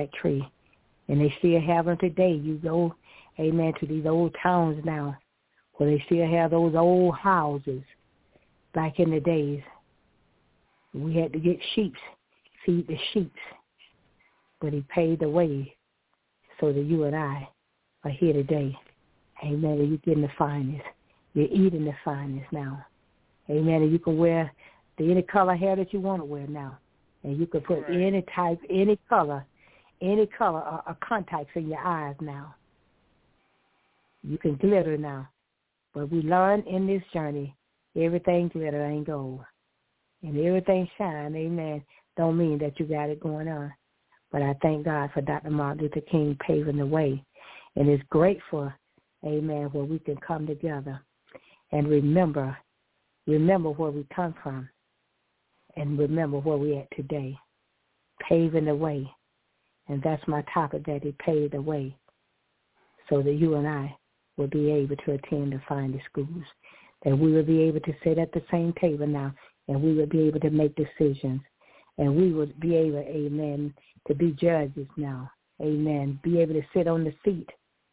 they still have them today. You go, amen, to these old towns now where they still have those old houses back in the days. We had to get sheep, feed the sheep, but he paid the way so that you and I are here today. Amen. And you're getting the finest. You're eating the finest now. Amen. And you can wear any color hair that you want to wear now. And you can put any type, any color or contacts in your eyes now. You can glitter now. But we learn in this journey, everything glitter ain't gold. And everything shine, amen, don't mean that you got it going on. But I thank God for Dr. Martin Luther King paving the way. And it's grateful, amen, where we can come together and remember where we come from and remember where we're at today, paving the way. And that's my topic, that he paved the way so that you and I will be able to attend the finest schools, that we will be able to sit at the same table now, and we will be able to make decisions, and we will be able, amen, to be judges now, amen, be able to sit on the seat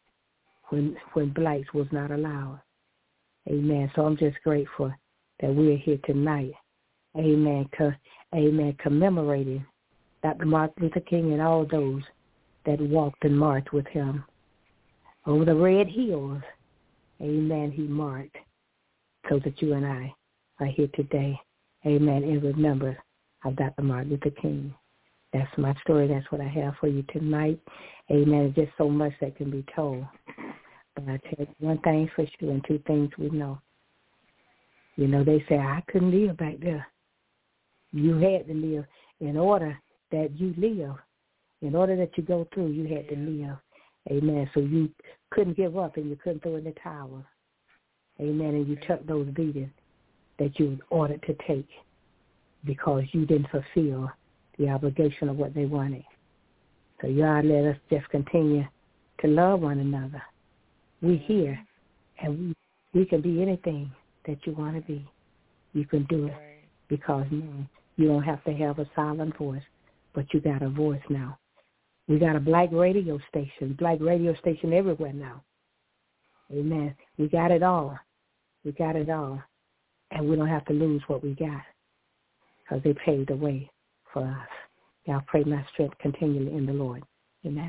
when blacks was not allowed, amen. So I'm just grateful that we are here tonight, amen, commemorating Dr. Martin Luther King and all those that walked and marched with him. Over the red hills, amen, he marched so that you and I are here today, amen, in remembrance of Dr. Martin Luther King. That's my story. That's what I have for you tonight, amen. There's just so much that can be told. But I tell you one thing for sure and two things we know. You know, they say, I couldn't live back there. You had to live. In order that you live, in order that you go through, you had to live. Amen. So you couldn't give up and you couldn't throw in the towel. Amen. And you took those beatings that you were ordered to take because you didn't fulfill the obligation of what they wanted. So God, let us just continue to love one another. We're here, and we can be anything that you want to be. You can do it because now you don't have to have a silent voice, but you got a voice now. We got a black radio station everywhere now. Amen. We got it all. And we don't have to lose what we got because they paved the way for us. Y'all pray my strength continually in the Lord. Amen.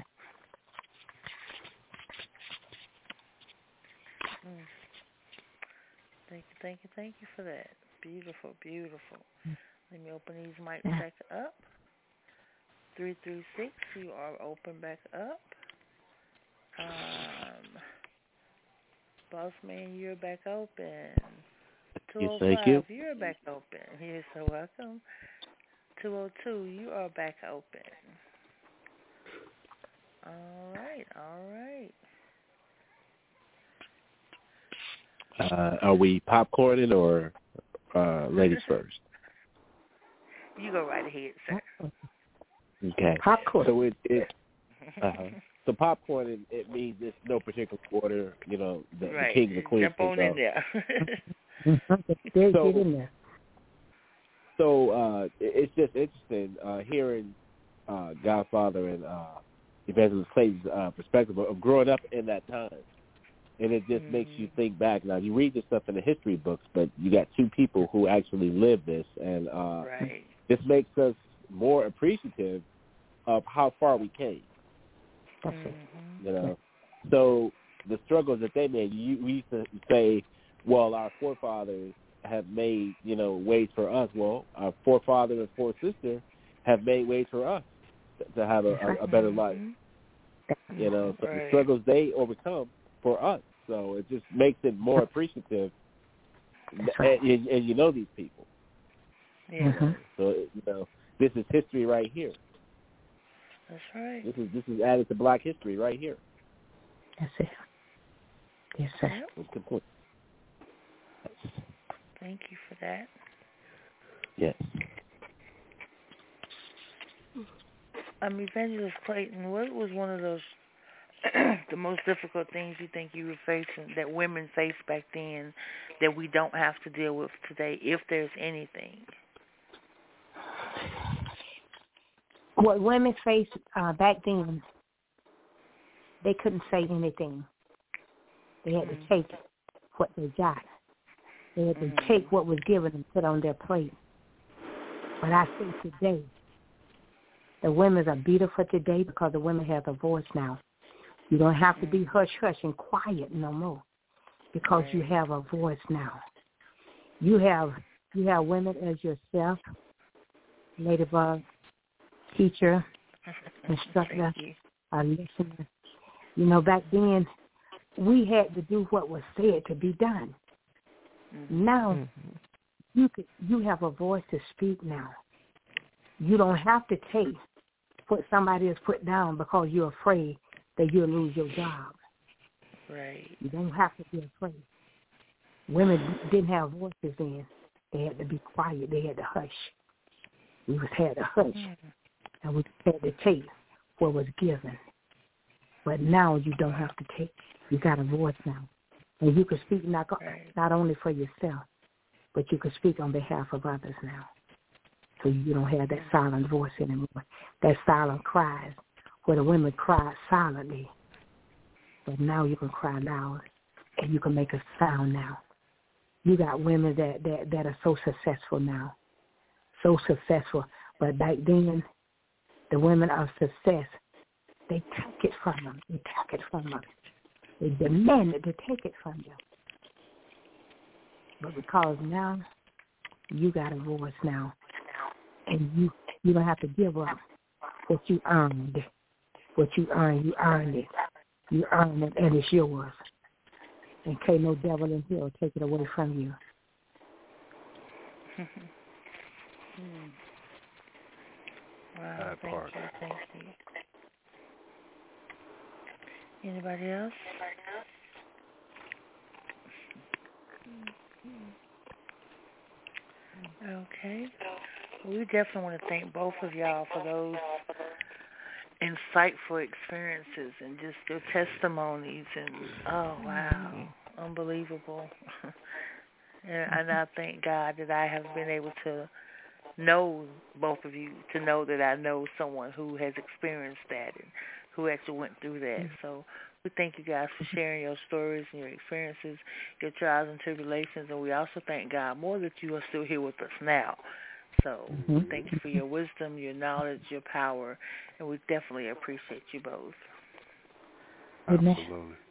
Thank you for that. Beautiful. Let me open these mics back up. 336, you are open back up. Boss Man, you're back open. 205, thank you. You're back open. You're so welcome. 202, you are back open. All right. Are we popcorning or ladies first? You go right ahead, sir. Okay. Popcorn. So so popcorn, it means it's no particular order. You know, the king and the queen. Jump on in there. Get in there. So it's just interesting hearing Godfather and Evangelist Clayton's perspective of growing up in that time. And it just makes you think back. Now, you read this stuff in the history books, but you got two people who actually lived this. And this makes us more appreciative of how far we came. You know, so the struggles that they made, we used to say, well, our forefathers have made, ways for us. Well, our forefather and foresister have made ways for us to have a better life. So the struggles they overcome for us. So it just makes it more appreciative. And you know these people. Yeah. So, this is history right here. That's right. This is added to Black history right here. That's it. Yes, sir. That's good point. Thank you for that. Yes. Evangelist Clayton, what was one of those the most difficult things you think you were facing, that women faced back then, that we don't have to deal with today, if there's anything? What women faced back then, they couldn't say anything. They had to take what they got. They had to take what was given and put on their plate. But I say today, the women are beautiful today because the women have a voice now. You don't have to be hush-hush and quiet no more because you have a voice now. You have women as yourself, Ladybug, teacher, instructor, a listener. You know, back then, we had to do what was said to be done. Now, you have a voice to speak now. You don't have to take what somebody has put down because you're afraid that you'll lose your job. Right. You don't have to be afraid. Women didn't have voices then. They had to be quiet. They had to hush. We had to hush. And we had to take what was given. But now you don't have to take. You got a voice now. And you can speak not only for yourself, but you can speak on behalf of others now. So you don't have that silent voice anymore. That silent cries where the women cry silently. But now you can cry loud and you can make a sound now. You got women that are so successful now. So successful. But back then, the women of success, they took it from them. They took it from them. They demanded to take it from you. But because now you got a voice now, and you don't have to give up what you earned. What you earned, you earned it. You earned it, and it's yours. And can't no devil in hell take it away from you. Wow, thank you. Anybody else? Okay. Well, we definitely want to thank both of y'all for those insightful experiences and just your testimonies. And, oh, wow, unbelievable. And I thank God that I have been able to know both of you, to know that I know someone who has experienced that and who actually went through that. So we thank you guys for sharing your stories and your experiences, your trials and tribulations, and we also thank God more that you are still here with us now. So thank you for your wisdom, your knowledge, your power, and we definitely appreciate you both. Absolutely.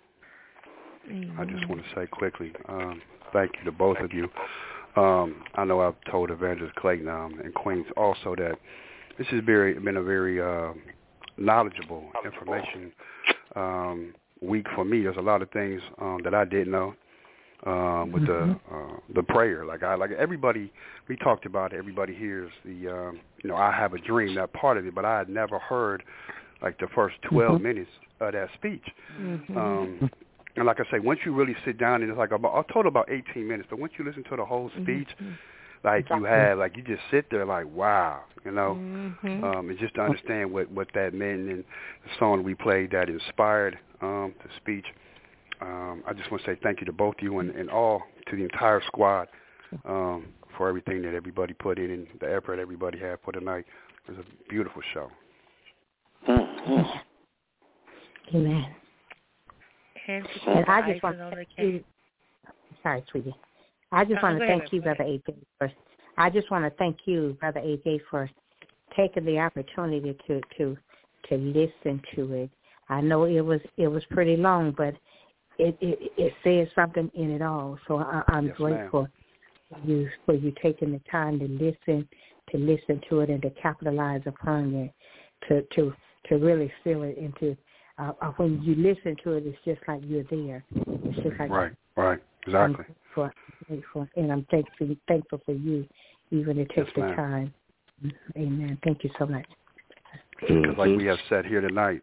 I just want to say quickly, thank you to both of you. I know I've told Evangelist Clayton and Queens also that this has been a very knowledgeable information week for me. There's a lot of things that I didn't know with the prayer. Like everybody, we talked about it. Everybody hears the I have a dream, that part of it, but I had never heard like the first 12 minutes of that speech. And like I say, once you really sit down and it's like a total about 18 minutes, but once you listen to the whole speech, like you just sit there like, wow, and just to understand what that meant, and the song we played that inspired the speech. I just want to say thank you to both of you and all to the entire squad for everything that everybody put in and the effort everybody had for tonight. It was a beautiful show. Amen. And I just want to thank you. Sorry, sweetie. I just want to thank you, Brother AJ, first. I just want to thank you, Brother AJ, for taking the opportunity to listen to it. I know it was pretty long, but it says something in it all. So I'm grateful for you taking the time to listen to it and to capitalize upon it, to really feel it into. When you listen to it, it's just like you're there. It's just like right, exactly. And I'm thankful for you, even to take the time. Amen. Thank you so much. Because like we have said here tonight,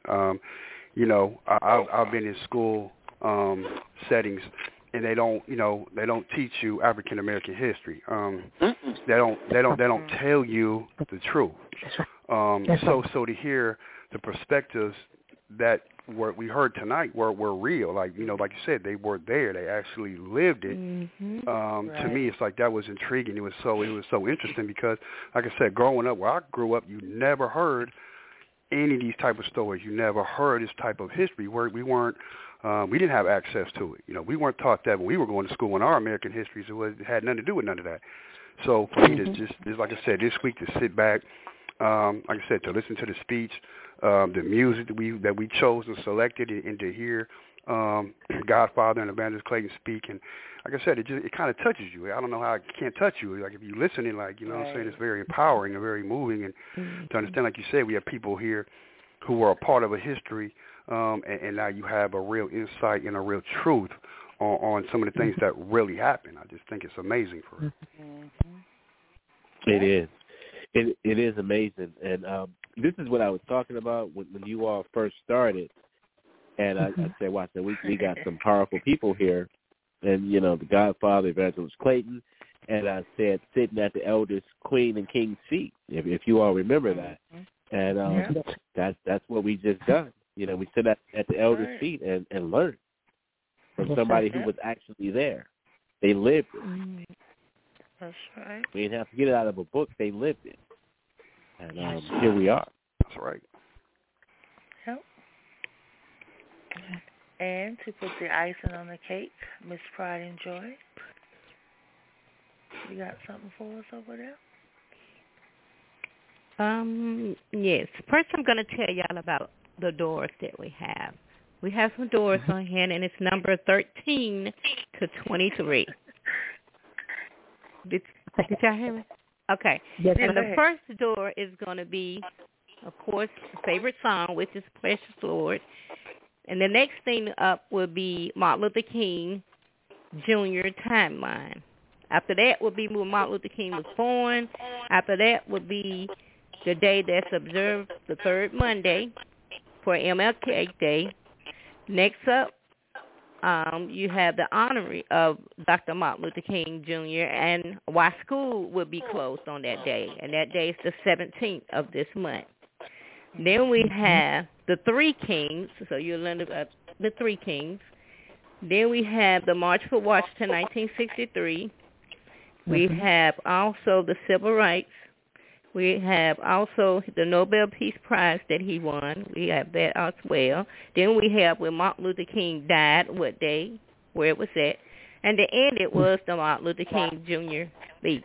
I've been in school settings, and they don't teach you African American history. They don't tell you the truth. So to hear the perspectives that we heard tonight were real. Like like you said, they were there. They actually lived it. To me, it's like that was intriguing. It was so interesting because, like I said, growing up where I grew up, you never heard any of these type of stories. You never heard this type of history. We didn't have access to it. You know, we weren't taught that when we were going to school in our American histories. It had nothing to do with none of that. So for me to just like I said, this week to sit back, like I said, to listen to the speech, the music that we chose and selected, and to hear Godfather and Evangelist Clayton speak, and like I said, it kind of touches you. I don't know how it can't touch you. Like if you listening, like, you know what I'm saying, it's very empowering and very moving, and to understand, like you said, we have people here who are a part of a history, and now you have a real insight and a real truth on some of the things that really happened. I just think it's amazing for it. It is. It is amazing, and this is what I was talking about when you all first started. And I said, watch, we got some powerful people here. And, you know, the Godfather, Evangelist Clayton. And I said, sitting at the eldest queen and king's feet, if you all remember that. And that's what we just done. You know, we sit at the eldest feet and learn from somebody who was actually there. They lived it. That's right. We didn't have to get it out of a book. They lived it. And here we are. That's right. Yep. And to put the icing on the cake, Miss Pride and Joy, you got something for us over there? Yes. First, I'm going to tell y'all about the doors that we have. We have some doors on here, and it's number 13 to 23. Did y'all hear me? Okay. Yes, and the first door is going to be, of course, favorite song, which is Precious Lord. And the next thing up will be Martin Luther King Jr. timeline. After that will be when Martin Luther King was born. After that will be the day that's observed, the third Monday for MLK Day. Next up, you have the honorary of Dr. Martin Luther King Jr. and why school will be closed on that day. And that day is the 17th of this month. Then we have the Three Kings, so you'll learn about the Three Kings. Then we have the March for Washington, 1963. We have also the Civil Rights. We have also the Nobel Peace Prize that he won. We have that as well. Then we have when Martin Luther King died, what day, where it was at. And the end it was the Martin Luther King Jr. speech.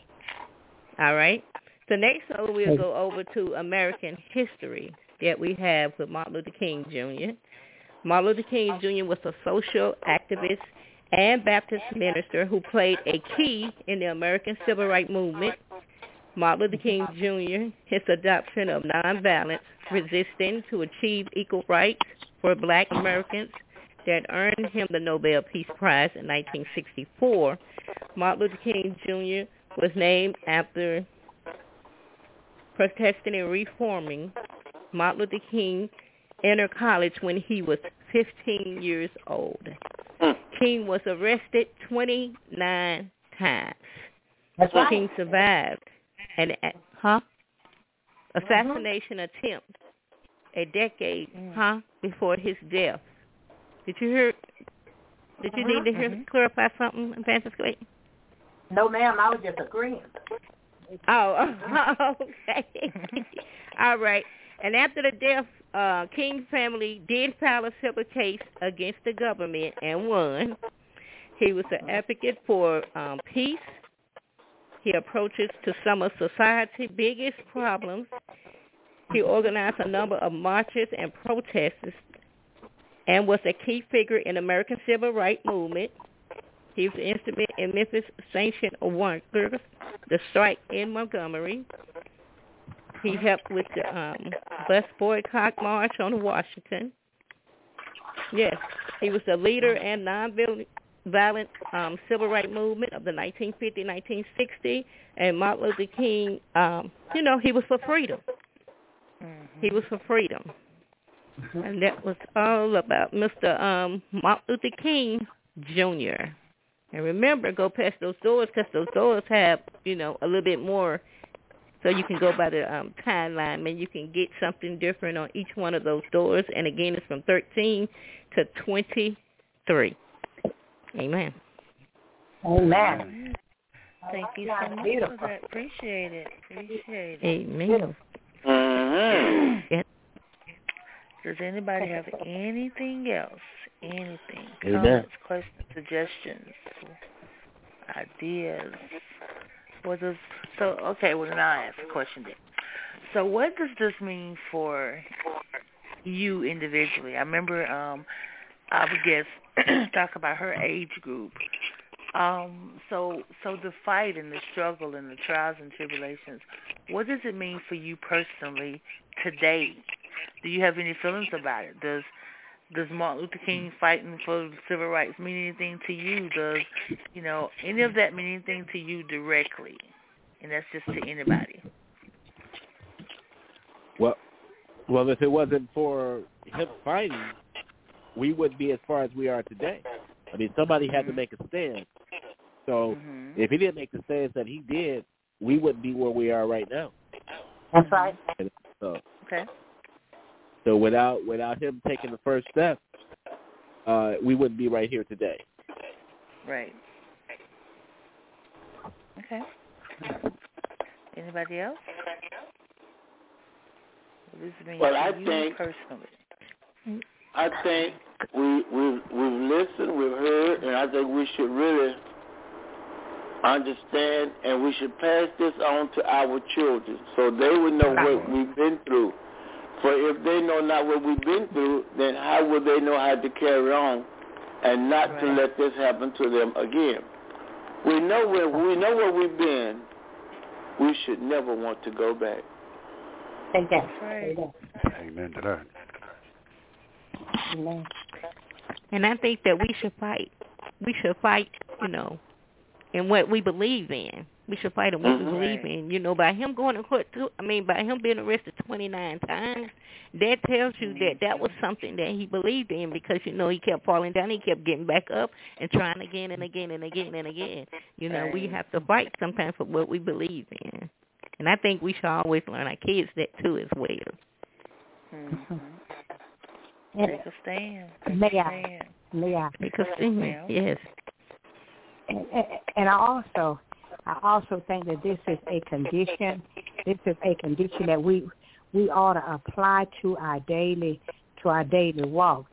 All right? So next we'll go over to American history that we have with Martin Luther King Jr. Martin Luther King Jr. was a social activist and Baptist minister who played a key in the American Civil Rights Movement. Martin Luther King Jr., his adoption of nonviolence, resisting to achieve equal rights for black Americans that earned him the Nobel Peace Prize in 1964. Martin Luther King Jr. was named after protesting and reforming. Martin Luther King entered college when he was 15 years old. King was arrested 29 times. That's right. King survived an assassination attempt a decade before his death. Did you hear? Did you need to hear clarify something, Evangelist Clayton? No, ma'am. I was just agreeing. Oh, okay. All right. And after the death, King's family did file a civil case against the government and won. He was an advocate for peace. He approaches to some of society's biggest problems. He organized a number of marches and protests and was a key figure in the American Civil Rights Movement. He was an instrument in Memphis Sanctioned Workers, the strike in Montgomery. He helped with the bus boycott march on Washington. Yes, he was the leader and nonviolent civil rights movement of the 1950-1960. And Martin Luther King, he was for freedom. He was for freedom. And that was all about Mr. Martin Luther King Jr. And remember, go past those doors because those doors have, a little bit more. So you can go by the timeline and you can get something different on each one of those doors. And again, it's from 13 to 23. Amen. Amen. Thank you so much for that. Appreciate it. Amen. Does anybody have anything else? Anything? Amen. Comments, questions, suggestions, ideas? Okay, well, then I'll ask a question then. So what does this mean for you individually? I remember I would guess talk about her age group. So the fight and the struggle and the trials and tribulations, what does it mean for you personally today? Do you have any feelings about it? Does Martin Luther King fighting for civil rights mean anything to you? Does, any of that mean anything to you directly? And that's just to anybody. Well, if it wasn't for him fighting, we wouldn't be as far as we are today. I mean, somebody had to make a stand. So if he didn't make the stance that he did, we wouldn't be where we are right now. That's right. Okay. So without him taking the first step, we wouldn't be right here today. Right. Okay. Anybody else? Well, I think we've listened, we've heard, and I think we should really understand, and we should pass this on to our children so they will know what we've been through. For if they know not what we've been through, then how will they know how to carry on and not to let this happen to them again? We know where we've been. We should never want to go back. That's right. Amen to that. Amen. And I think that we should fight. We should fight, in what we believe in. We should fight in what we believe in. By him going to court, by him being arrested 29 times, that tells you that was something that he believed in because, he kept falling down. He kept getting back up and trying again and again and again and again. We have to fight sometimes for what we believe in. And I think we should always learn our kids that, too, as well. Take a stand. May I? Take a stand, yes. And I also think that this is a condition. This is a condition that we ought to apply to our daily walk.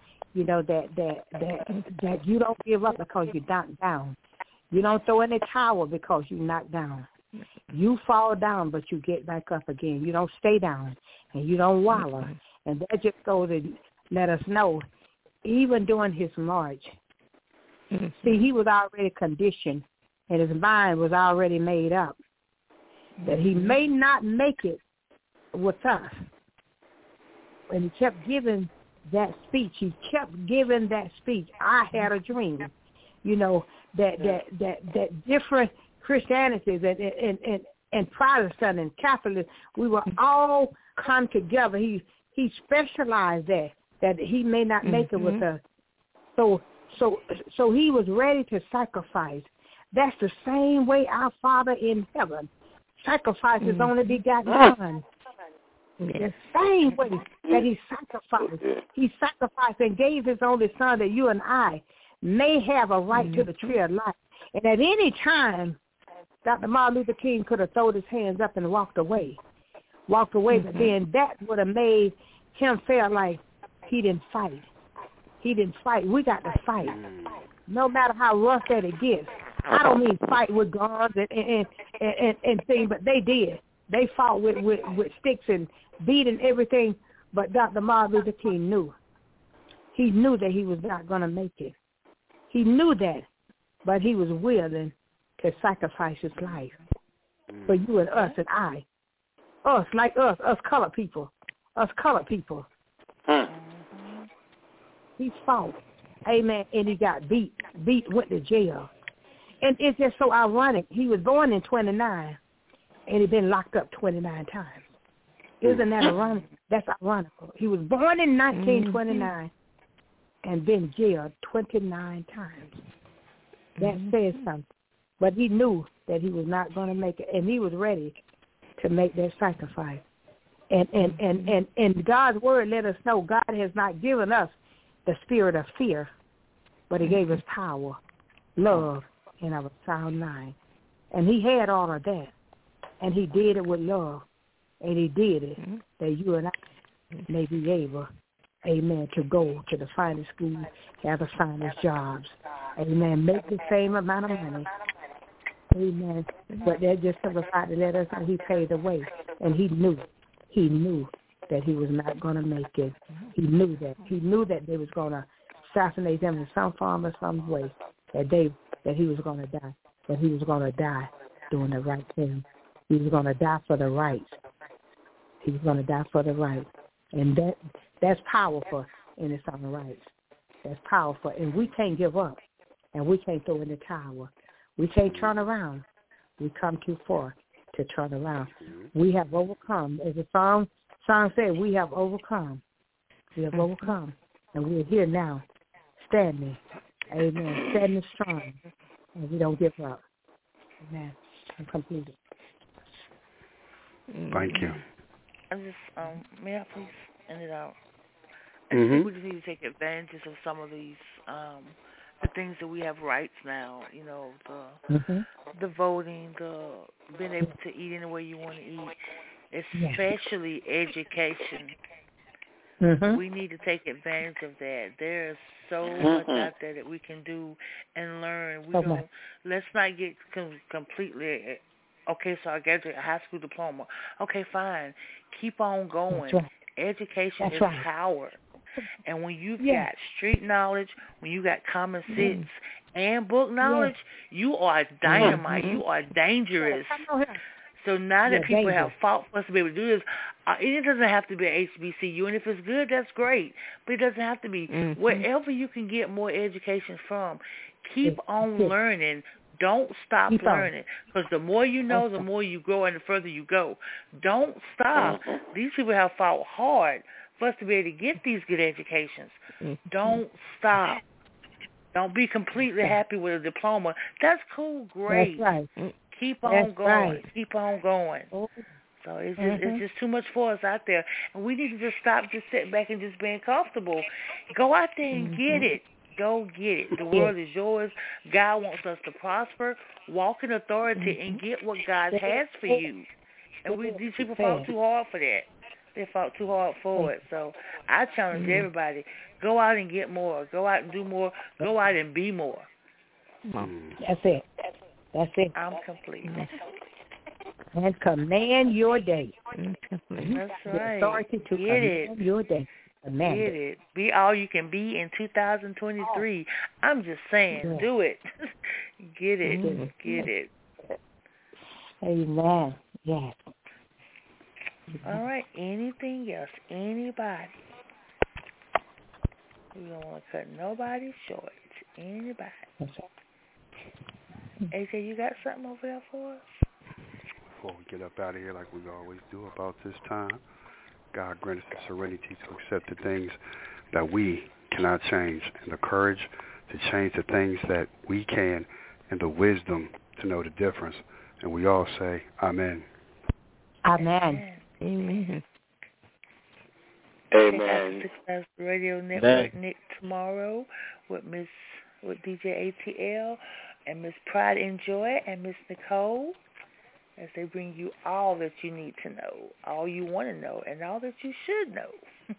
That you don't give up because you're knocked down. You don't throw in the towel because you're knocked down. You fall down, but you get back up again. You don't stay down, and you don't wallow. And that just goes to let us know, even during his march, see, he was already conditioned, and his mind was already made up that he may not make it with us. And he kept giving that speech. I had a dream, that different Christianities and Protestant and Catholic, we were all come together. He specialized that he may not make it with us. So he was ready to sacrifice. That's the same way our Father in heaven sacrifices only begotten Son. The same way that he sacrificed. He sacrificed and gave his only Son that you and I may have a right to the tree of life. And at any time, Dr. Martin Luther King could have thrown his hands up and walked away. But then that would have made him feel like he didn't fight. We got to fight. No matter how rough that it gets. I don't mean fight with guns and things, but they did. They fought with sticks and beating everything, but Dr. Martin Luther King knew. He knew that he was not going to make it. He knew that, but he was willing to sacrifice his life for you and us and I. Us colored people. He fought. Amen. And he got beat, went to jail. And it's just so ironic. He was born in 29, and he'd been locked up 29 times. Isn't that ironic? That's ironical. He was born in 1929 and been jailed 29 times. That says something. But he knew that he was not going to make it, and he was ready to make that sacrifice. And God's word let us know God has not given us the spirit of fear, but he gave us power, love, and of a sound mind. And he had all of that, and he did it with love. and he did it, that you and I may be able, amen, to go to the finest school, have the finest jobs, amen, make the same amount of money, amen. But that just simplified to let us know he paid the way, and he knew that he was not going to make it. He knew that they was going to assassinate him in some form or some way, that he was going to die, that he was going to die doing the right thing. He was going to die for the rights. He was going to die for the rights. And that's powerful in its own rights. That's powerful. And we can't give up. And we can't throw in the towel. We can't turn around. We come too far to turn around. We have overcome. As the song said, we have overcome. We have overcome. And we're here now, standing. Amen. Standing strong. And we don't give up. Amen. I'm completed. Thank you. I'm just, may I please end it out? I think we just need to take advantages of some of these, the things that we have rights now, you know, the voting, the being able to eat any way you want to eat, especially education. We need to take advantage of that. There is so much out there that we can do and learn. Let's not get completely, okay, so I graduated a high school diploma. Okay, fine. Keep on going. Education is power. And when you've got street knowledge, when you got common sense and book knowledge, you are dynamite. You are dangerous. So now that people have fought for us to be able to do this, it doesn't have to be an HBCU, and if it's good, that's great. But it doesn't have to be. Wherever you can get more education from, keep on learning. Don't stop learning, because the more you know, the more you grow and the further you go. Don't stop. These people have fought hard for us to be able to get these good educations. Don't stop. Don't be completely happy with a diploma. That's cool, great. That's right. Keep on going. Keep on going. So it's just too much for us out there. And we need to just stop just sitting back and just being comfortable. Go out there and get it. Go get it. The world is yours. God wants us to prosper, walk in authority, and get what God has for you. And these people fought too hard for that. They fought too hard for it. So I challenge everybody, go out and get more. Go out and do more. Go out and be more. That's it. That's it. I'm complete. And command your day. That's right. The authority to command your day. Get it. Be all you can be in 2023. I'm just saying, do it. Get it. Get it. Amen. Yes. All right. Anything else? Anybody? We don't want to cut nobody short. Anybody? AJ, you got something over there for us? Before we get up out of here like we always do about this time, God grant us the serenity to accept the things that we cannot change and the courage to change the things that we can and the wisdom to know the difference. And we all say, Amen. Amen. Amen. Amen. Success Radio Network tomorrow with DJ ATL and Miss Pride and Joy and Miss Nicole, as they bring you all that you need to know, all you want to know, and all that you should know.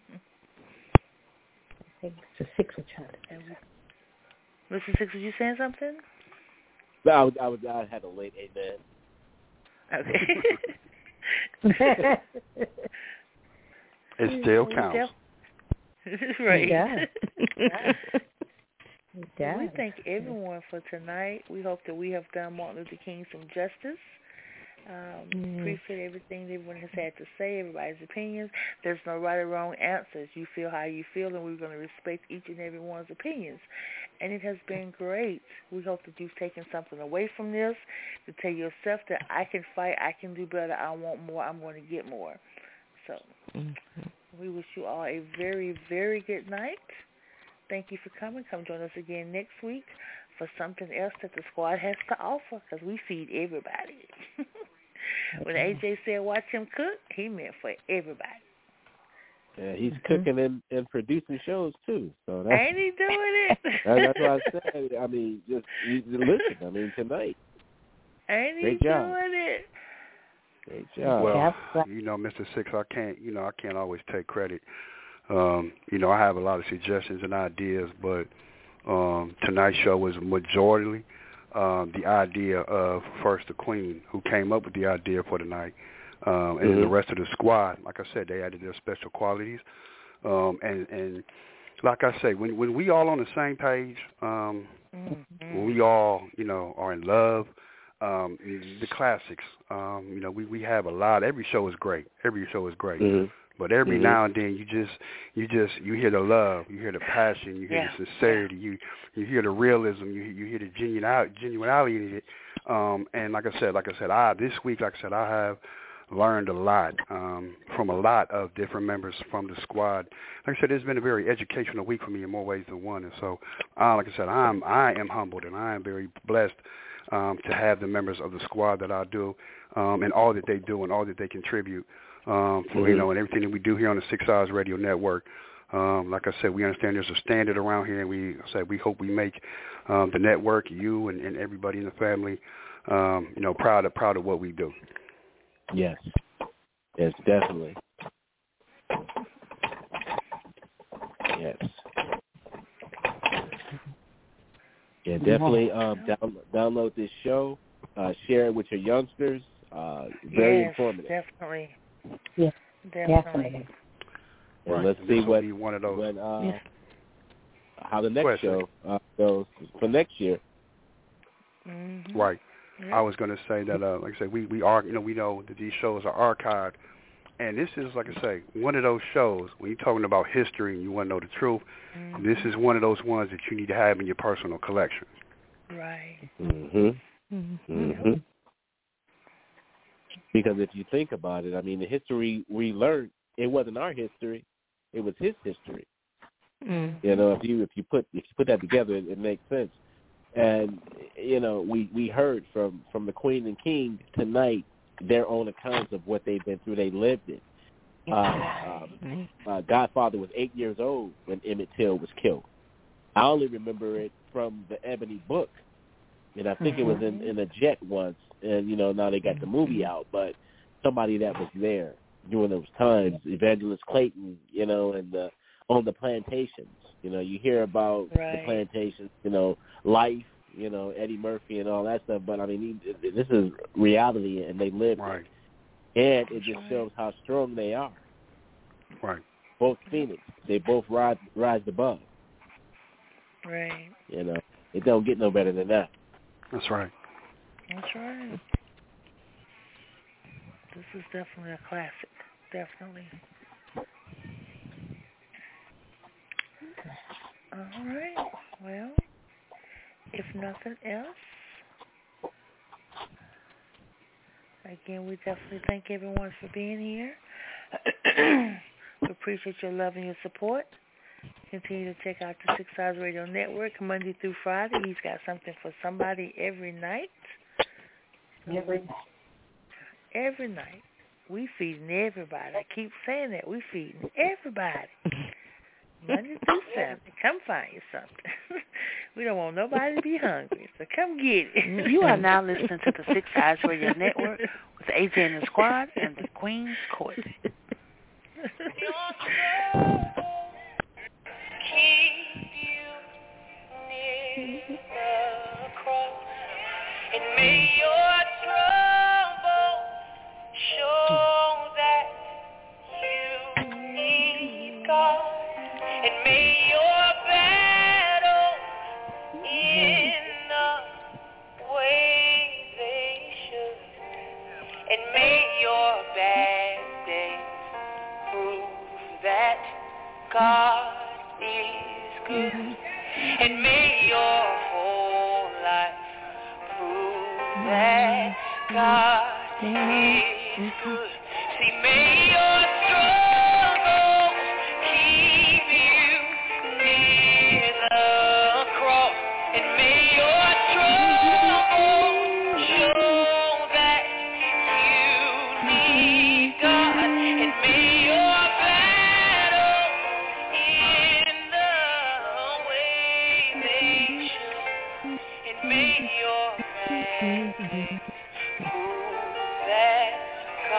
It's a Sixer child. Mr. Six, was you saying something? No, I had a late amen. Okay. It still counts. Right. Yeah. We thank everyone for tonight. We hope that we have done Martin Luther King some justice. Appreciate everything everyone has had to say, everybody's opinions. There's no right or wrong answers. You feel how you feel, and we're going to respect each and every one's opinions. And it has been great. We hope that you've taken something away from this, to tell yourself that I can fight, I can do better, I want more, I'm going to get more. So we wish you all a very, very good night. Thank you for coming. Come join us again next week for something else that the squad has to offer, because we feed everybody. When AJ said watch him cook, he meant for everybody. Yeah, he's cooking and producing shows too. So that's, ain't he doing it? That's what I said. I mean, just listen. I mean, tonight. Ain't he Great job. doing it? Great job. Well, Mr. Six, I can't always take credit. I have a lot of suggestions and ideas, but tonight's show was majority the idea of first the Queen, who came up with the idea for tonight, and the rest of the squad. Like I said, they added their special qualities, and like I say, when we all on the same page, when we all are in love, the classics, we have a lot. Every show is great. But every now and then you hear the love, you hear the passion, you hear the sincerity, you hear the realism, you hear the genuinity in it. And like I said, this week, I have learned a lot from a lot of different members from the squad. Like I said, it's been a very educational week for me in more ways than one. And so, like I said, I am humbled and I am very blessed to have the members of the squad that I do, and all that they do and all that they contribute. And everything that we do here on the 6 Hours Radio Network. Like I said, we understand there's a standard around here, and we hope we make the network, you and everybody in the family, proud of what we do. Yes, definitely. Yes. Yeah, definitely download this show, share it with your youngsters. Very informative. Definitely. Yeah, definitely. And let's see what one of those. How the next show goes for next year. Mm-hmm. Right. Yeah. I was going to say that, like I said, we are, we know that these shows are archived, and this is, like I say, one of those shows when you're talking about history and you want to know the truth. Mm-hmm. This is one of those ones that you need to have in your personal collection. Right. Because if you think about it, I mean, the history we learned, it wasn't our history; it was his history. If you put that together, it makes sense. And we heard from the Queen and King tonight their own accounts of what they've been through. They lived it. Godfather was 8 years old when Emmett Till was killed. I only remember it from the Ebony book, and I think it was in a jet once. And now they got the movie out, but somebody that was there during those times, Evangelist Clayton, and on the plantations. You hear about the plantations, life, Eddie Murphy and all that stuff. But I mean, this is reality, and they live it. And it just shows how strong they are. Right. Both Phoenix, they both rise above. Right. It don't get no better than that. That's right. That's right. This is definitely a classic. Definitely. All right. Well, if nothing else, again, we definitely thank everyone for being here. We appreciate your love and your support. Continue to check out the 6 Hours Radio Network Monday through Friday. He's got something for somebody every night. Every night. We feeding everybody. I keep saying that. We feeding everybody. Monday through Saturday. Come find you something. We don't want nobody to be hungry, so come get it. You are now listening to the 6 Hours Radio Network with AJ and the Squad and the Queen's Court. And may your trouble show that you need God. And may your battle end the way they should. And may your bad days prove that God is good. And may your whole life prove that God is good. See, may your struggles keep you near the cross. And may your trouble show that you need God. And may your battle end the way they should. And may your prove that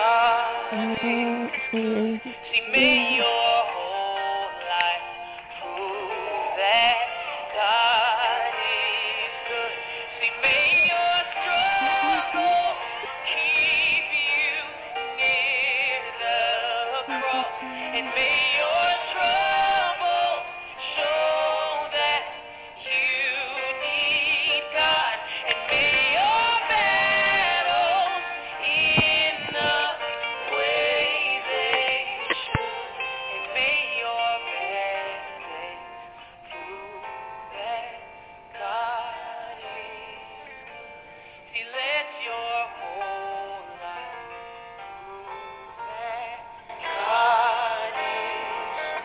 See, may your whole life prove that God is good. See, may your struggle keep you near the cross, and may your trouble show that you need God, and may your battles in the way they should, and may your bad days prove that God is. See, let your whole life prove that God is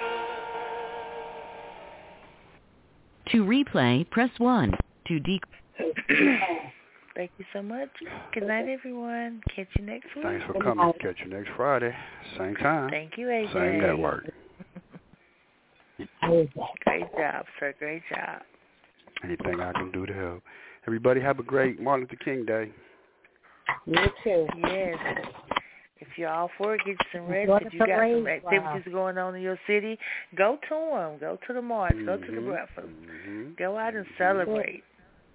good. To replay, press 1. To Thank you so much. Good night, everyone. Catch you next week. Thanks for coming. Catch you next Friday. Same time. Thank you, AJ. Same network. Great job, sir. Great job. Anything I can do to help. Everybody have a great Martin Luther King Day. You too. Yes. If you're all for it, get you some rest. If you got some activities going on in your city, go to them. Go to the march. Go to the breakfast. Go out and celebrate.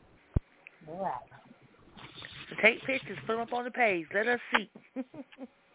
All right. Take pictures. Put them up on the page. Let us see.